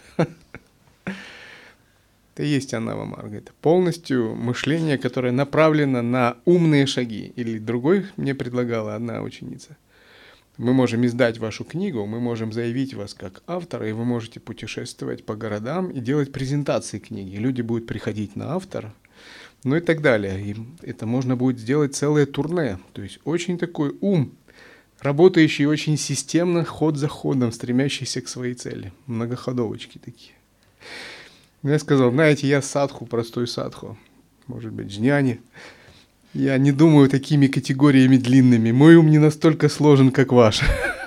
Это и есть Анава Марга. Это полностью мышление, которое направлено на умные шаги. Или другой мне предлагала одна ученица. Мы можем издать вашу книгу, мы можем заявить вас как автора, и вы можете путешествовать по городам и делать презентации книги. Люди будут приходить на автора, ну и так далее. И это можно будет сделать целое турне. То есть очень такой ум, работающий очень системно, ход за ходом, стремящийся к своей цели. Многоходовочки такие. Я сказал: знаете, я садху, простой садху, может быть, джняни. Я не думаю такими категориями длинными. Мой ум не настолько сложен, как ваш.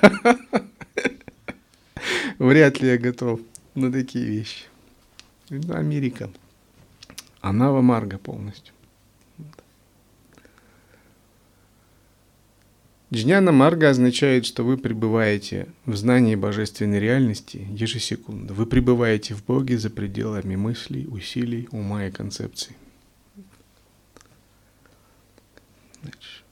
Вряд ли я готов на такие вещи. Это Америка. Анава Марга полностью. Джняна Марга означает, что вы пребываете в знании божественной реальности ежесекунду. Вы пребываете в Боге за пределами мыслей, усилий, ума и концепций. Дальше.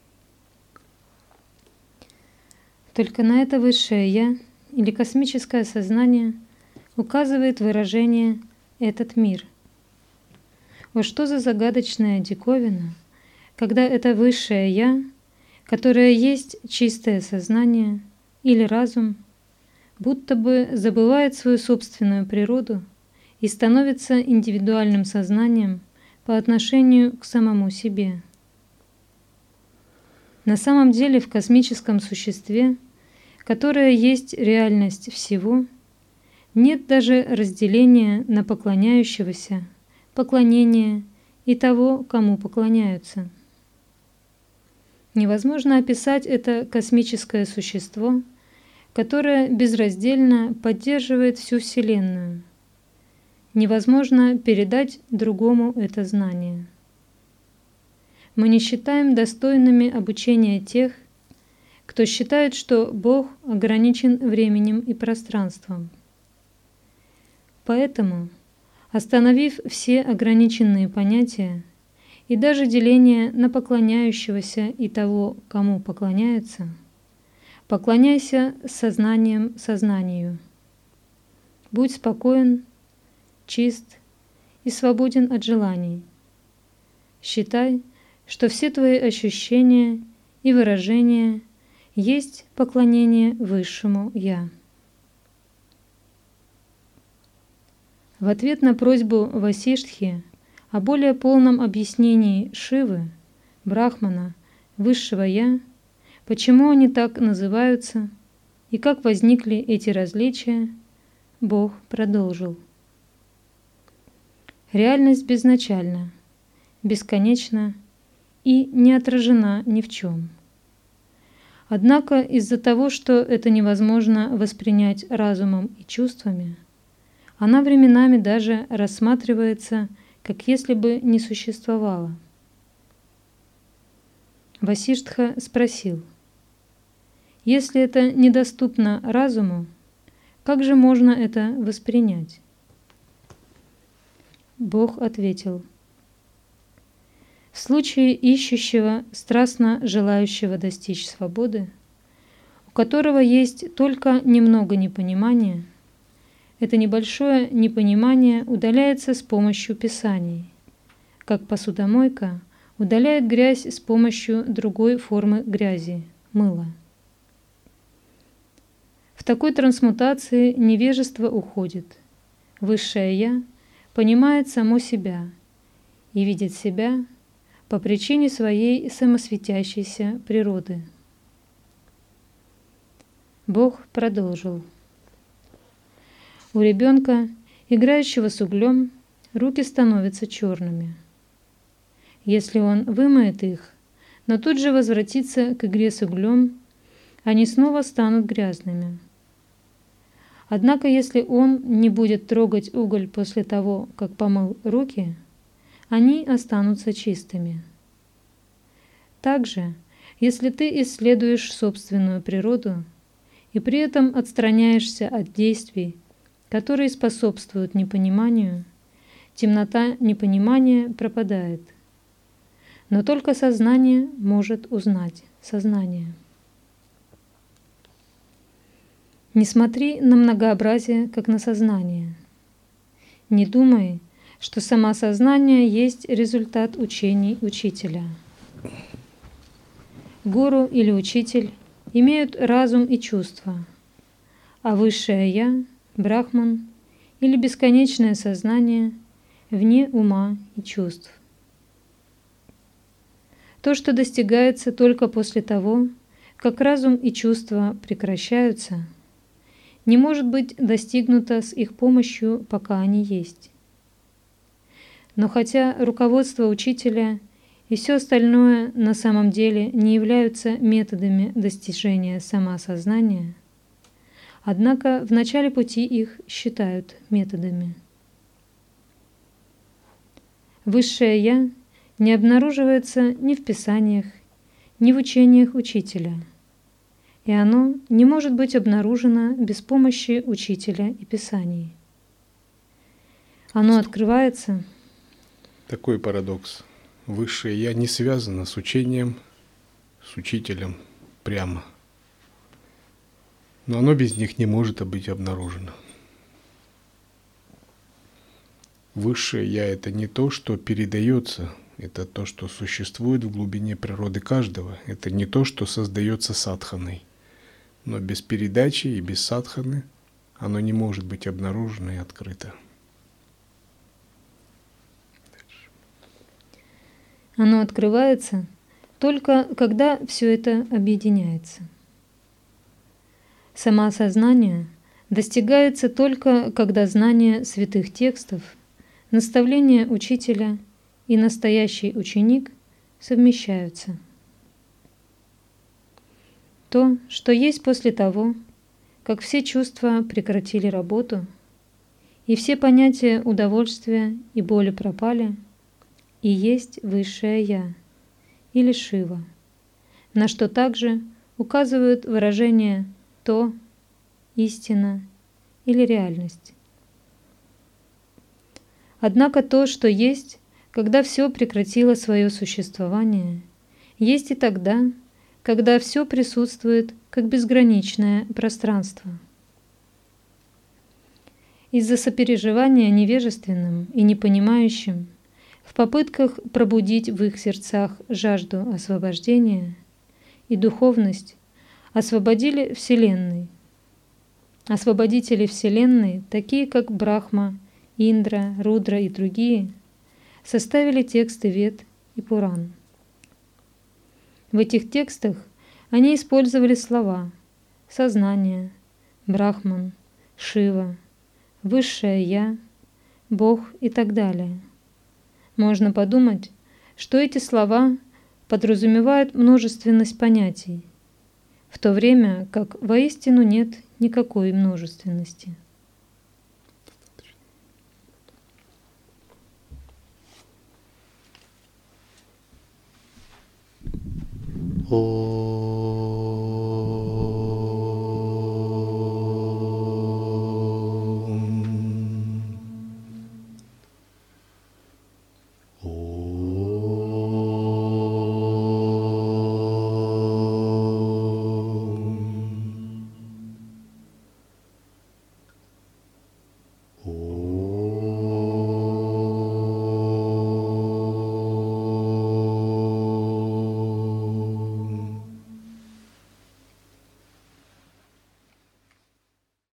Только на это высшее Я или космическое сознание указывает выражение «этот мир». Вот что за загадочная диковина, когда это высшее Я, которое есть чистое сознание или разум, будто бы забывает свою собственную природу и становится индивидуальным сознанием по отношению к самому себе. На самом деле в космическом существе, которое есть реальность всего, нет даже разделения на поклоняющегося, поклонения и того, кому поклоняются. Невозможно описать это космическое существо, которое безраздельно поддерживает всю Вселенную. Невозможно передать другому это знание. Мы не считаем достойными обучения тех, кто считает, что Бог ограничен временем и пространством. Поэтому, остановив все ограниченные понятия и даже деление на поклоняющегося и того, кому поклоняются, поклоняйся сознанием сознанию. Будь спокоен, чист и свободен от желаний. Считай, что все твои ощущения и выражения есть поклонение Высшему Я. В ответ на просьбу Васиштхи о более полном объяснении Шивы, Брахмана, Высшего Я, почему они так называются и как возникли эти различия, Бог продолжил. Реальность безначальна, бесконечна и не отражена ни в чем. Однако из-за того, что это невозможно воспринять разумом и чувствами, она временами даже рассматривается, как если бы не существовала. Васиштха спросил: если это недоступно разуму, как же можно это воспринять? Бог ответил: в случае ищущего, страстно желающего достичь свободы, у которого есть только немного непонимания, это небольшое непонимание удаляется с помощью писаний, как посудомойка удаляет грязь с помощью другой формы грязи – мыла. В такой трансмутации невежество уходит. Высшее Я понимает само себя и видит себя по причине своей самосветящейся природы. Бог продолжил. У ребенка, играющего с углем, руки становятся черными. Если он вымоет их, но тут же возвратится к игре с углем, они снова станут грязными. Однако, если он не будет трогать уголь после того, как помыл руки, они останутся чистыми. Также, если ты исследуешь собственную природу и при этом отстраняешься от действий, которые способствуют непониманию, темнота непонимания пропадает. Но только сознание может узнать сознание. Не смотри на многообразие, как на сознание. Не думай, что самосознание есть результат учений учителя. Гуру или учитель имеют разум и чувства, а высшее Я, Брахман или бесконечное сознание вне ума и чувств. То, что достигается только после того, как разум и чувства прекращаются, не может быть достигнуто с их помощью, пока они есть. Но хотя руководство учителя и все остальное на самом деле не являются методами достижения самосознания, однако в начале пути их считают методами. Высшее Я не обнаруживается ни в писаниях, ни в учениях учителя, и оно не может быть обнаружено без помощи учителя и писаний. Оно открывается. Такой парадокс. Высшее Я не связано с учением, с учителем прямо. Но оно без них не может быть обнаружено. Высшее Я – это не то, что передается, это то, что существует в глубине природы каждого. Это не то, что создается садханой. Но без передачи и без садханы оно не может быть обнаружено и открыто. Оно открывается только когда все это объединяется. Самоосознание достигается только когда знание святых текстов, наставления учителя и настоящий ученик совмещаются. То, что есть после того, как все чувства прекратили работу, и все понятия удовольствия и боли пропали, и есть Высшее Я, или Шива, на что также указывают выражения «то», «истина» или «реальность». Однако то, что есть, когда все прекратило свое существование, есть и тогда, когда все присутствует как безграничное пространство. Из-за сопереживания невежественным и непонимающим, в попытках пробудить в их сердцах жажду освобождения и духовность, освободили Вселенной. Освободители Вселенной, такие как Брахма, Индра, Рудра и другие, составили тексты Вед и Пуран. В этих текстах они использовали слова «сознание», «брахман», «шива», «высшее Я», «Бог» и так далее. Можно подумать, что эти слова подразумевают множественность понятий, в то время как воистину нет никакой множественности. О